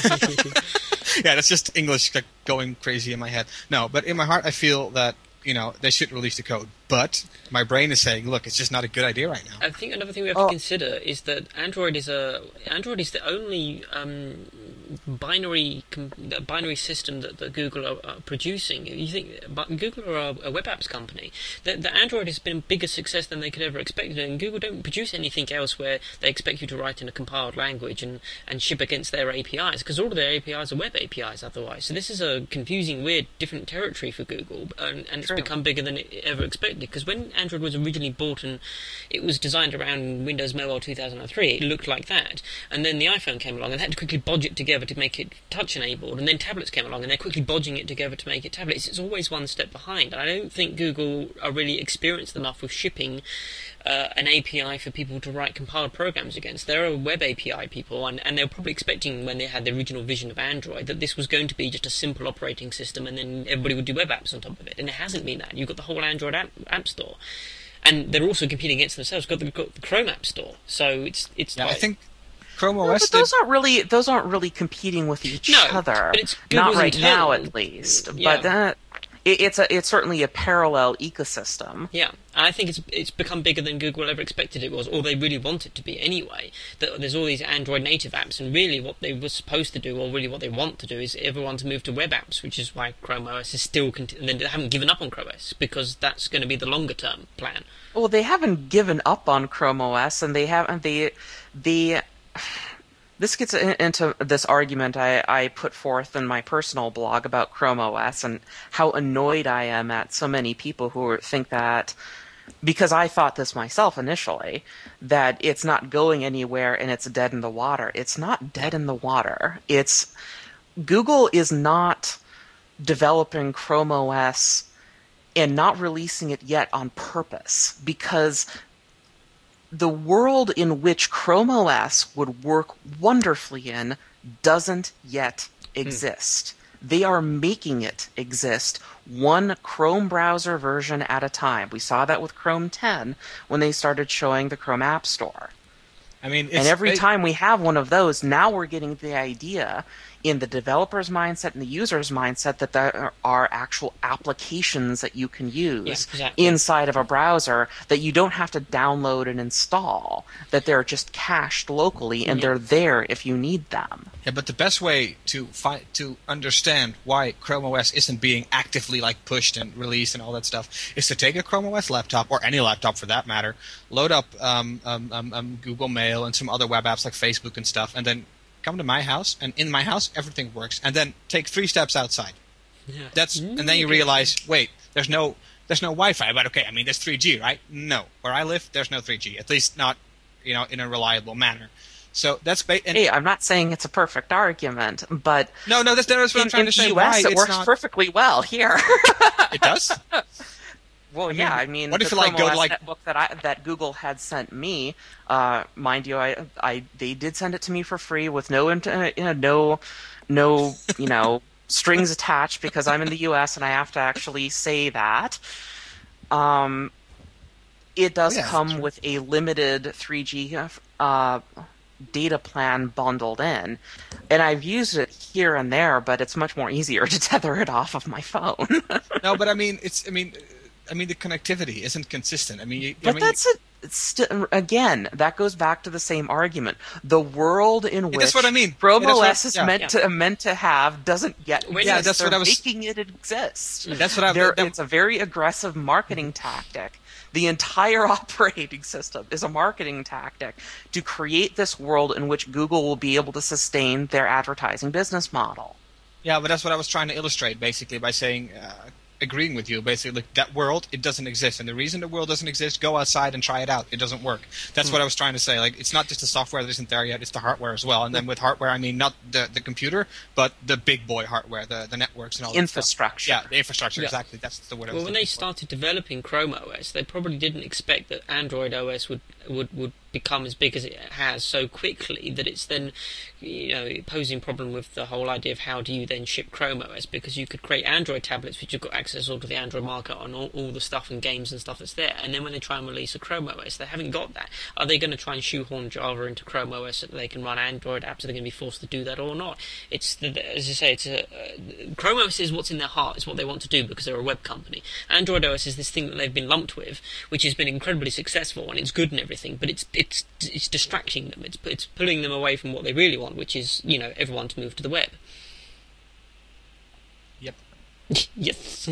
yeah, that's just English like, going crazy in my head. No, but in my heart, I feel that you know they should release the code. But my brain is saying, look, it's just not a good idea right now. I think another thing we have Oh. to consider is that Android is a Android is the only um, binary com- the binary system that, that Google are, are producing. You think, but Google are a, a web apps company. The, the Android has been a bigger success than they could ever expect, and Google don't produce anything else where they expect you to write in a compiled language and, and ship against their A P Is, because all of their A P Is are web A P Is otherwise. So this is a confusing, weird, different territory for Google, and, and it's True. become bigger than it ever expected. Because when Android was originally bought and it was designed around Windows Mobile two thousand three, it looked like that, and then the iPhone came along and they had to quickly bodge it together to make it touch enabled, and then tablets came along and they're quickly bodging it together to make it tablets. It's always one step behind, and I don't think Google are really experienced enough with shipping uh, an A P I for people to write compiled programs against. They're a web A P I people, and, and they were probably expecting, when they had the original vision of Android, that this was going to be just a simple operating system and then everybody would do web apps on top of it, and it hasn't been that. You've got the whole Android app, app store, and they're also competing against themselves. Got the, got the Chrome App Store, so it's it's. Yeah, like, I think Chrome O No, S but those did- aren't really those aren't really competing with each No, other. but it's Not Google's right now, internal- at least. Yeah. But uh, it, it's a it's certainly a parallel ecosystem. Yeah, and I think it's it's become bigger than Google ever expected it was, or they really want it to be anyway. That there's all these Android native apps, and really what they were supposed to do, or really what they want to do, is everyone to move to web apps, which is why Chrome O S is still, conti- and they haven't given up on Chrome O S, because that's going to be the longer term plan. Well, they haven't given up on Chrome O S, and they haven't they they. This gets in, into this argument I, I put forth in my personal blog about Chrome O S and how annoyed I am at so many people who think that, because I thought this myself initially, that it's not going anywhere and it's dead in the water. It's not dead in the water. It's Google is not developing Chrome O S and not releasing it yet on purpose, because the world in which Chrome O S would work wonderfully in doesn't yet exist. Hmm. They are making it exist one Chrome browser version at a time. We saw that with Chrome ten when they started showing the Chrome App Store. I mean, it's, And every it- time we have one of those, now we're getting the idea in the developer's mindset and the user's mindset that there are actual applications that you can use Yeah, exactly. inside of a browser that you don't have to download and install, that they're just cached locally and Yeah. they're there if you need them. Yeah, but the best way to fi- to understand why Chrome O S isn't being actively like pushed and released and all that stuff is to take a Chrome O S laptop, or any laptop for that matter, load up um, um, um, um, Google Mail and some other web apps like Facebook and stuff, and then come to my house, and in my house everything works, and then take three steps outside. Yeah. That's and then you realize, wait, there's no there's no Wi-Fi, but okay, I mean there's three G, right? No, where I live, there's no three G, at least not, you know, in a reliable manner. So that's ba- and Hey, I'm not saying it's a perfect argument, but no, no, that's, that's what in, I'm trying in to the say. U Why S it it's works not, perfectly well. Here. It does. Well, yeah, I mean, what the if you, like, Chrome go O to, S like- netbook that I that Google had sent me, uh, mind you, I, I they did send it to me for free with no int- uh, you know, no no you know strings attached, because I'm in the U S and I have to actually say that. Um, it does Yeah, come sure. with a limited three G uh, data plan bundled in, and I've used it here and there, but it's much more easier to tether it off of my phone. No, but I mean, it's. I mean, I mean, the connectivity isn't consistent. I mean, you, But I mean, that's a, it's st- again, that goes back to the same argument. The world in which that's what I mean. Chrome Yeah, that's O what- S is yeah. meant Yeah. to meant to have doesn't yet Yeah, exist. that's They're what I was- making it exist. That's what I. They're- that- it's a very aggressive marketing tactic. The entire operating system is a marketing tactic to create this world in which Google will be able to sustain their advertising business model. Yeah, but that's what I was trying to illustrate, basically, by saying, uh, agreeing with you, basically, like, that world, it doesn't exist. And the reason the world doesn't exist, go outside and try it out. It doesn't work. That's Hmm. what I was trying to say. Like, it's not just the software that isn't there yet, it's the hardware as well. And then with hardware, I mean not the, the computer, but the big boy hardware, the, the networks and all that Infrastructure. stuff. Yeah, the infrastructure, Yeah. exactly. That's the word I was Well, when they looking for. started developing Chrome O S, they probably didn't expect that Android O S would would, would become as big as it has so quickly, that it's then, you know, posing a problem with the whole idea of how do you then ship Chrome O S, because you could create Android tablets which have got access all to the Android market on all, all the stuff and games and stuff that's there, and then when they try and release a Chrome O S, they haven't got that. Are they going to try and shoehorn Java into Chrome O S so that they can run Android apps? Are they going to be forced to do that or not? It's the, as I say, it's a, uh, Chrome O S is what's in their heart, it's what they want to do because they're a web company. Android O S is this thing that they've been lumped with, which has been incredibly successful and it's good and everything, but it's it's it's distracting them. It's it's pulling them away from what they really want, which is, you know, everyone to move to the web. Yep. Yes.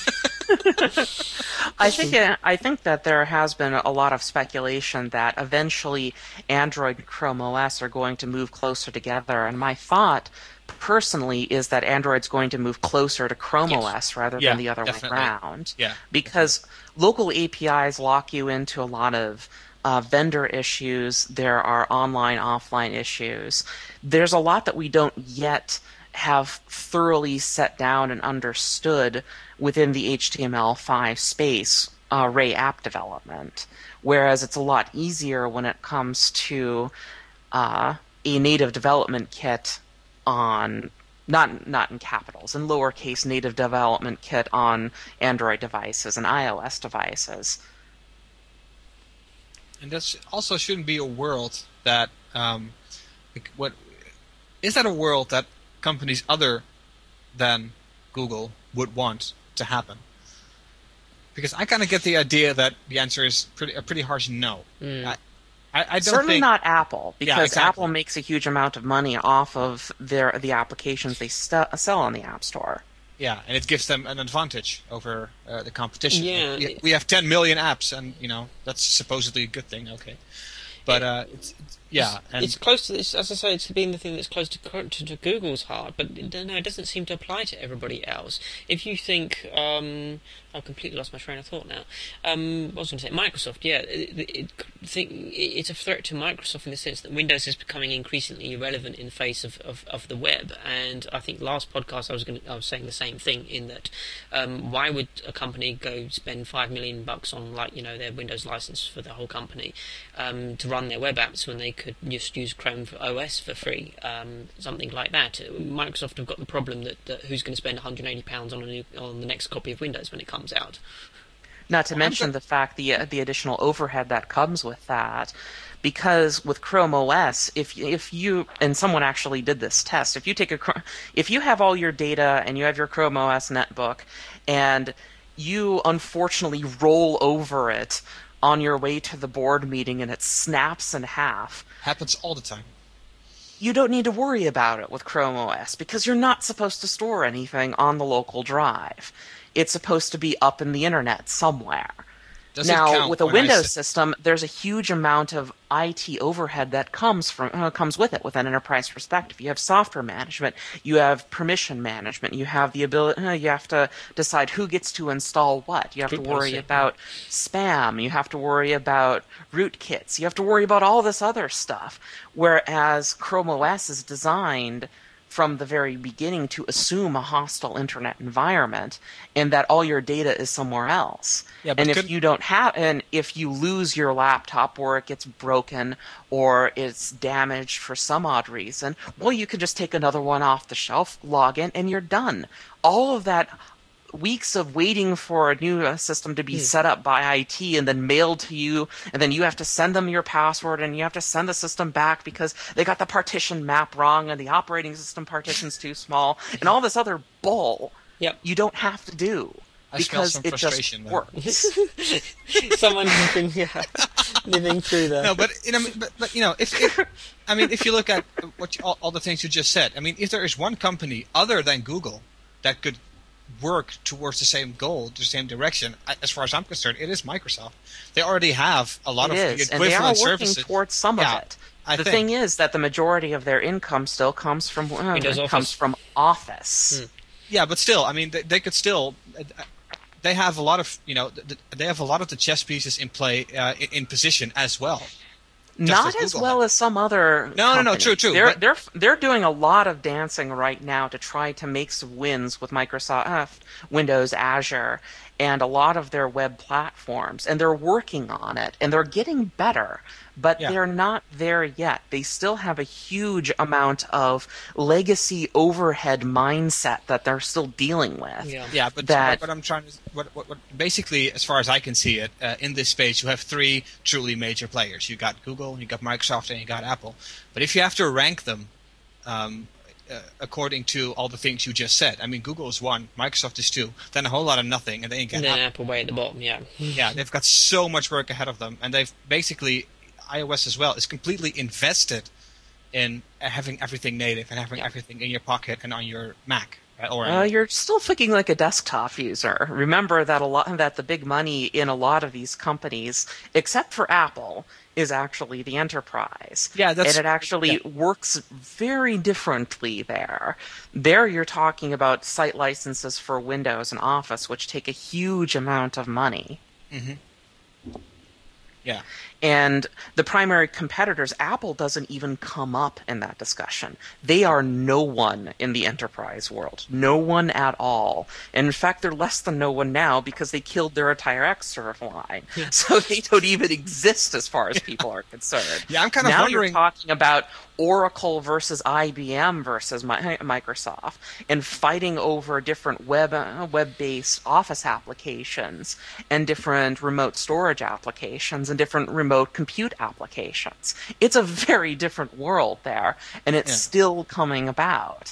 I think it, I think that there has been a lot of speculation that eventually Android and Chrome O S are going to move closer together, and my thought personally is that Android's going to move closer to Chrome Yes. O S rather Yeah, than the other definitely. way around. Yeah. Because local A P Is lock you into a lot of uh, vendor issues. There are online, offline issues. There's a lot that we don't yet have thoroughly set down and understood within the H T M L five space, uh, Ray app development. Whereas it's a lot easier when it comes to uh, a native development kit on, not not in capitals, in lowercase native development kit on Android devices and iOS devices. And that also shouldn't be a world that um, like, what is that a world that companies other than Google would want to happen? Because I kind of get the idea that the answer is pretty a pretty harsh no. Mm. I, I, I don't Certainly think not Apple, because Yeah, exactly. Apple makes a huge amount of money off of their the applications they st- sell on the App Store. yeah, and it gives them an advantage over uh, the competition. Yeah. we, we have ten million apps, and you know that's supposedly a good thing. Okay, but uh, it's, it's yeah, and It's close to this, as I say, it's been the thing that's close to, to, to Google's heart, but no, it doesn't seem to apply to everybody else. If you think, um, I've completely lost my train of thought now. Um, what was I going to say? Microsoft, yeah, it, it, think it's a threat to Microsoft in the sense that Windows is becoming increasingly irrelevant in the face of, of, of the web. And I think last podcast I was going to, I was saying the same thing in that um, why would a company go spend five million bucks on, like, you know, their Windows license for the whole company um, to run their web apps when they could just use Chrome O S for free, um, something like that. Microsoft have got the problem that, that who's going to spend one hundred eighty pounds on a new, on the next copy of Windows when it comes out. Not to Well, I'm mention go- the fact the uh, the additional overhead that comes with that, because with Chrome O S, if if you and someone actually did this test, if you take a Chr- if you have all your data and you have your Chrome O S netbook, and you unfortunately roll over it on your way to the board meeting and it snaps in half, happens all the time. you don't need to worry about it with Chrome O S because you're not supposed to store anything on the local drive. It's supposed to be up in the internet somewhere. Does it now, count with a when I Windows say- system, there's a huge amount of I T overhead that comes from uh, comes with it, with an enterprise perspective. You have software management, you have permission management, you have the ability. Uh, you have to decide who gets to install what. You have Group to worry policy. about spam. You have to worry about rootkits. You have to worry about all this other stuff. Whereas Chrome O S is designed from the very beginning to assume a hostile internet environment and that all your data is somewhere else. Yeah, but and if could- you don't have, and if you lose your laptop or it gets broken or it's damaged for some odd reason, well, you can just take another one off the shelf, log in, and you're done. All of that weeks of waiting for a new uh, system to be Hmm. set up by I T and then mailed to you, and then you have to send them your password and you have to send the system back because they got the partition map wrong and the operating system partition's too small and all this other bull Yep. you don't have to do I smell because some it just frustration there. works. Someone who's been yeah, living through the. No, but you know, but, but you know, if, if I mean, if you look at what you, all, all the things you just said, I mean, if there is one company other than Google that could work towards the same goal, the same direction, I- as far as I'm concerned, it is Microsoft. They already have a lot It of is, the and they are equivalent working services. towards some Yeah, of it. I the think. thing is that the majority of their income still comes from uh, Windows comes Office. from Office. Hmm. Yeah, but still, I mean, they, they could still. Uh, they have a lot of, you know, th- th- they have a lot of the chess pieces in play, uh, in, in position as well. Not as as Google well had. as some other. No, no, no, companies. true, true, They're but- they're they're doing a lot of dancing right now to try to make some wins with Microsoft Windows, Azure, and a lot of their web platforms, and they're working on it, and they're getting better. But Yeah. they're not there yet. They still have a huge amount of legacy overhead mindset that they're still dealing with. Yeah. Yeah, but that- what, what I'm trying to, what, what, what, basically, as far as I can see it, uh, in this space, you have three truly major players. You got Google, you got Microsoft, and you got Apple. But if you have to rank them, um, uh, according to all the things you just said, I mean, Google is one, Microsoft is two, then a whole lot of nothing, and then you get And then Apple. Apple way at the bottom, yeah. Yeah, they've got so much work ahead of them, and they've basically, iOS as well, is completely invested in having everything native and having Yeah. everything in your pocket and on your Mac. Right? Or Uh, you're still thinking like a desktop user. Remember that a lot that the big money in a lot of these companies, except for Apple, is actually the enterprise. Yeah, that's- and it actually yeah. works very differently there. There, you're talking about site licenses for Windows and Office, which take a huge amount of money. yeah. And the primary competitors, Apple doesn't even come up in that discussion. They are no one in the enterprise world. No one at all. And in fact, they're less than no one now because they killed their entire Xserve line. So they don't even exist as far as people are concerned. Yeah, I'm kind of now wondering- you're talking about Oracle versus I B M versus Mi- Microsoft and fighting over different web uh, web-based Office applications and different remote storage applications and different remote compute applications. It's a very different world there, and it's Yeah. still coming about.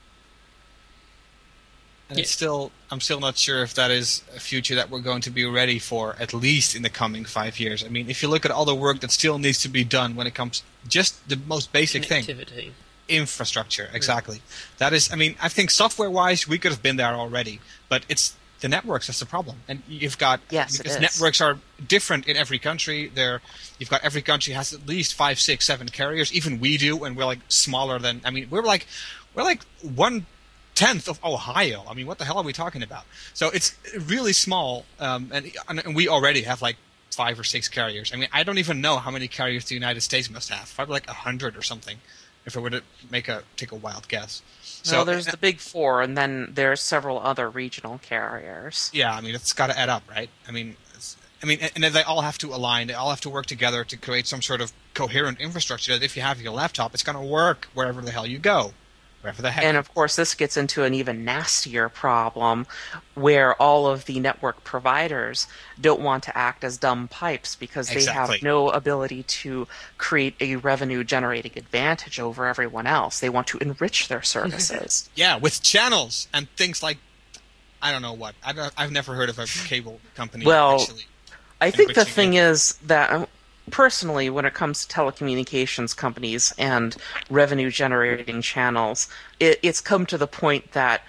And it's still, I'm still not sure if that is a future that we're going to be ready for, at least in the coming five years. I mean, if you look at all the work that still needs to be done when it comes, just the most basic thing, Connectivity. infrastructure, exactly. That is, I mean, I think software-wise, we could have been there already, but it's the networks that's the problem. And you've got, Yes, it because is. networks are different in every country. They're, you've got every country has at least five, six, seven carriers. Even we do, and we're like smaller than, I mean, we're like, we're like one tenth of Ohio. I mean, what the hell are we talking about? So it's really small, um, and, and we already have like five or six carriers. I mean, I don't even know how many carriers the United States must have. Probably like a hundred or something, if I were to make a take a wild guess. So So there's the big four, and then there's several other regional carriers. yeah, I mean, it's got to add up, right? I mean, it's, I mean, and then they all have to align. They all have to work together to create some sort of coherent infrastructure that if you have your laptop, it's going to work wherever the hell you go. Wherever the heck. And of course, this gets into an even nastier problem where all of the network providers don't want to act as dumb pipes because they Exactly. have no ability to create a revenue generating advantage over everyone else. They want to enrich their services. Yeah, with channels and things like, I don't know what. I don't, I've never heard of a cable company Well, actually. I think the enriching thing it. is that um, personally, when it comes to telecommunications companies and revenue generating channels, it, it's come to the point that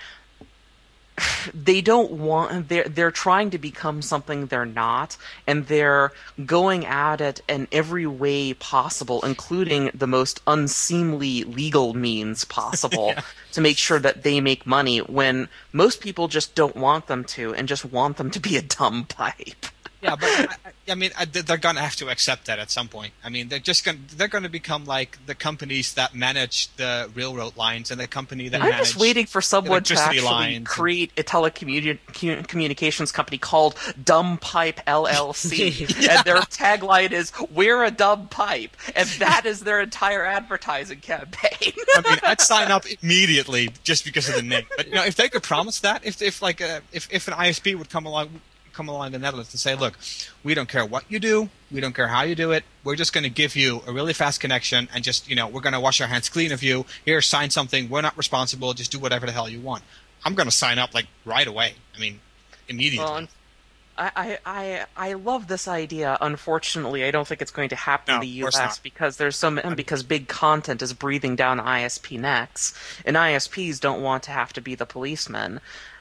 they don't want they're they're trying to become something they're not, and they're going at it in every way possible, including the most unseemly legal means possible Yeah. to make sure that they make money when most people just don't want them to and just want them to be a dumb pipe. Yeah, but I, I- I mean, I, they're going to have to accept that at some point. I mean, they're just going they're going to become like the companies that manage the railroad lines and the company that I'm manage just waiting for someone to electricity actually lines and- create a telecommunications company called Dumb Pipe L L C, and their tagline is "We're a dumb pipe," and that is their entire advertising campaign. I mean, I'd sign up immediately just because of the name. But you know, if they could promise that, if if like a, if if an I S P would come along come along in the Netherlands and say, look, we don't care what you do, we don't care how you do it, we're just going to give you a really fast connection and just, you know, we're going to wash our hands clean of you. Here, sign something. We're not responsible. Just do whatever the hell you want. I'm going to sign up like right away. I mean, immediately. Well, I, I, I, I love this idea. Unfortunately, I don't think it's going to happen No, in the of course U S not. because there's some because big content is breathing down I S P necks, and I S Ps don't want to have to be the policeman.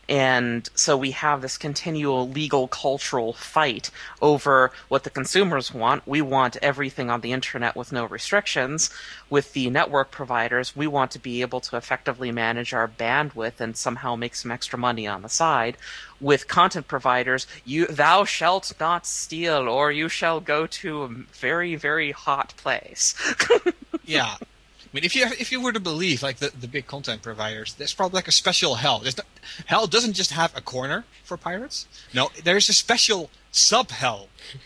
And so we have this continual legal cultural fight over what the consumers want. We want everything on the internet with no restrictions. With the network providers, we want to be able to effectively manage our bandwidth and somehow make some extra money on the side. With content providers, you thou shalt not steal, or you shall go to a very, very hot place. Yeah. I mean, if you if you were to believe like the, the big content providers, there's probably like a special hell. There's no, hell doesn't just have a corner for pirates. No, there's a special sub hell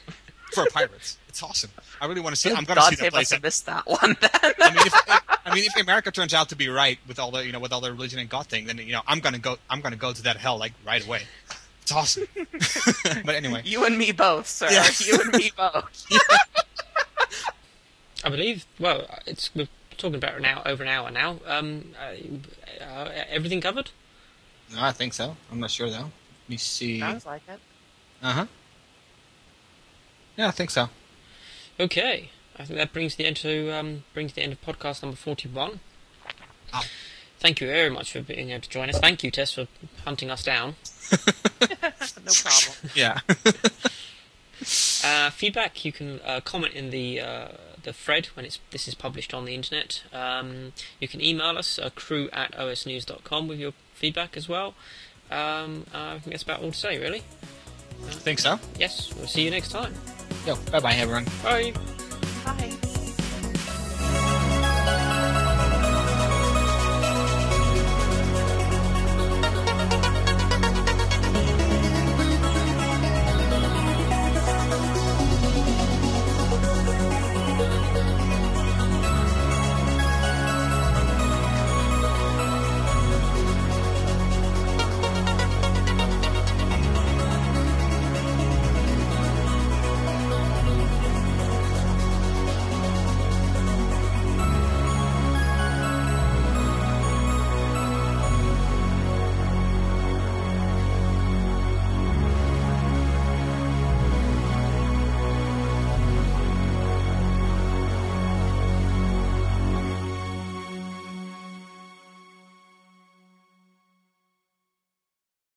for pirates. It's awesome. I really want to see. I'm going to God see that save place. us, I missed that one. Then. I mean, if, I mean, if America turns out to be right with all the you know with all the religion and God thing, then you know I'm going to go. I'm going to go to that hell like right away. It's awesome. But anyway, You and me both, sir. Yeah. You and me both. I believe. Well, it's we're talking about an hour, over an hour now. Um, uh, uh, everything covered? no, I think so. I'm not sure though. Let me see. Uh Sounds like it. huh. Yeah, I think so. Okay. I think that brings the end to um, brings the end of podcast number forty-one. Wow. Thank you very much for being able to join us. Thank you, Tess, for hunting us down. No problem. Yeah. uh, feedback, you can uh, comment in the uh, the thread when it's this is published on the internet. Um, you can email us, uh, crew at o s news dot com with your feedback as well. Um, uh, I think that's about all to say, really. Think so? Yes, we'll see you next time. Yo, bye bye, everyone. Bye. Bye.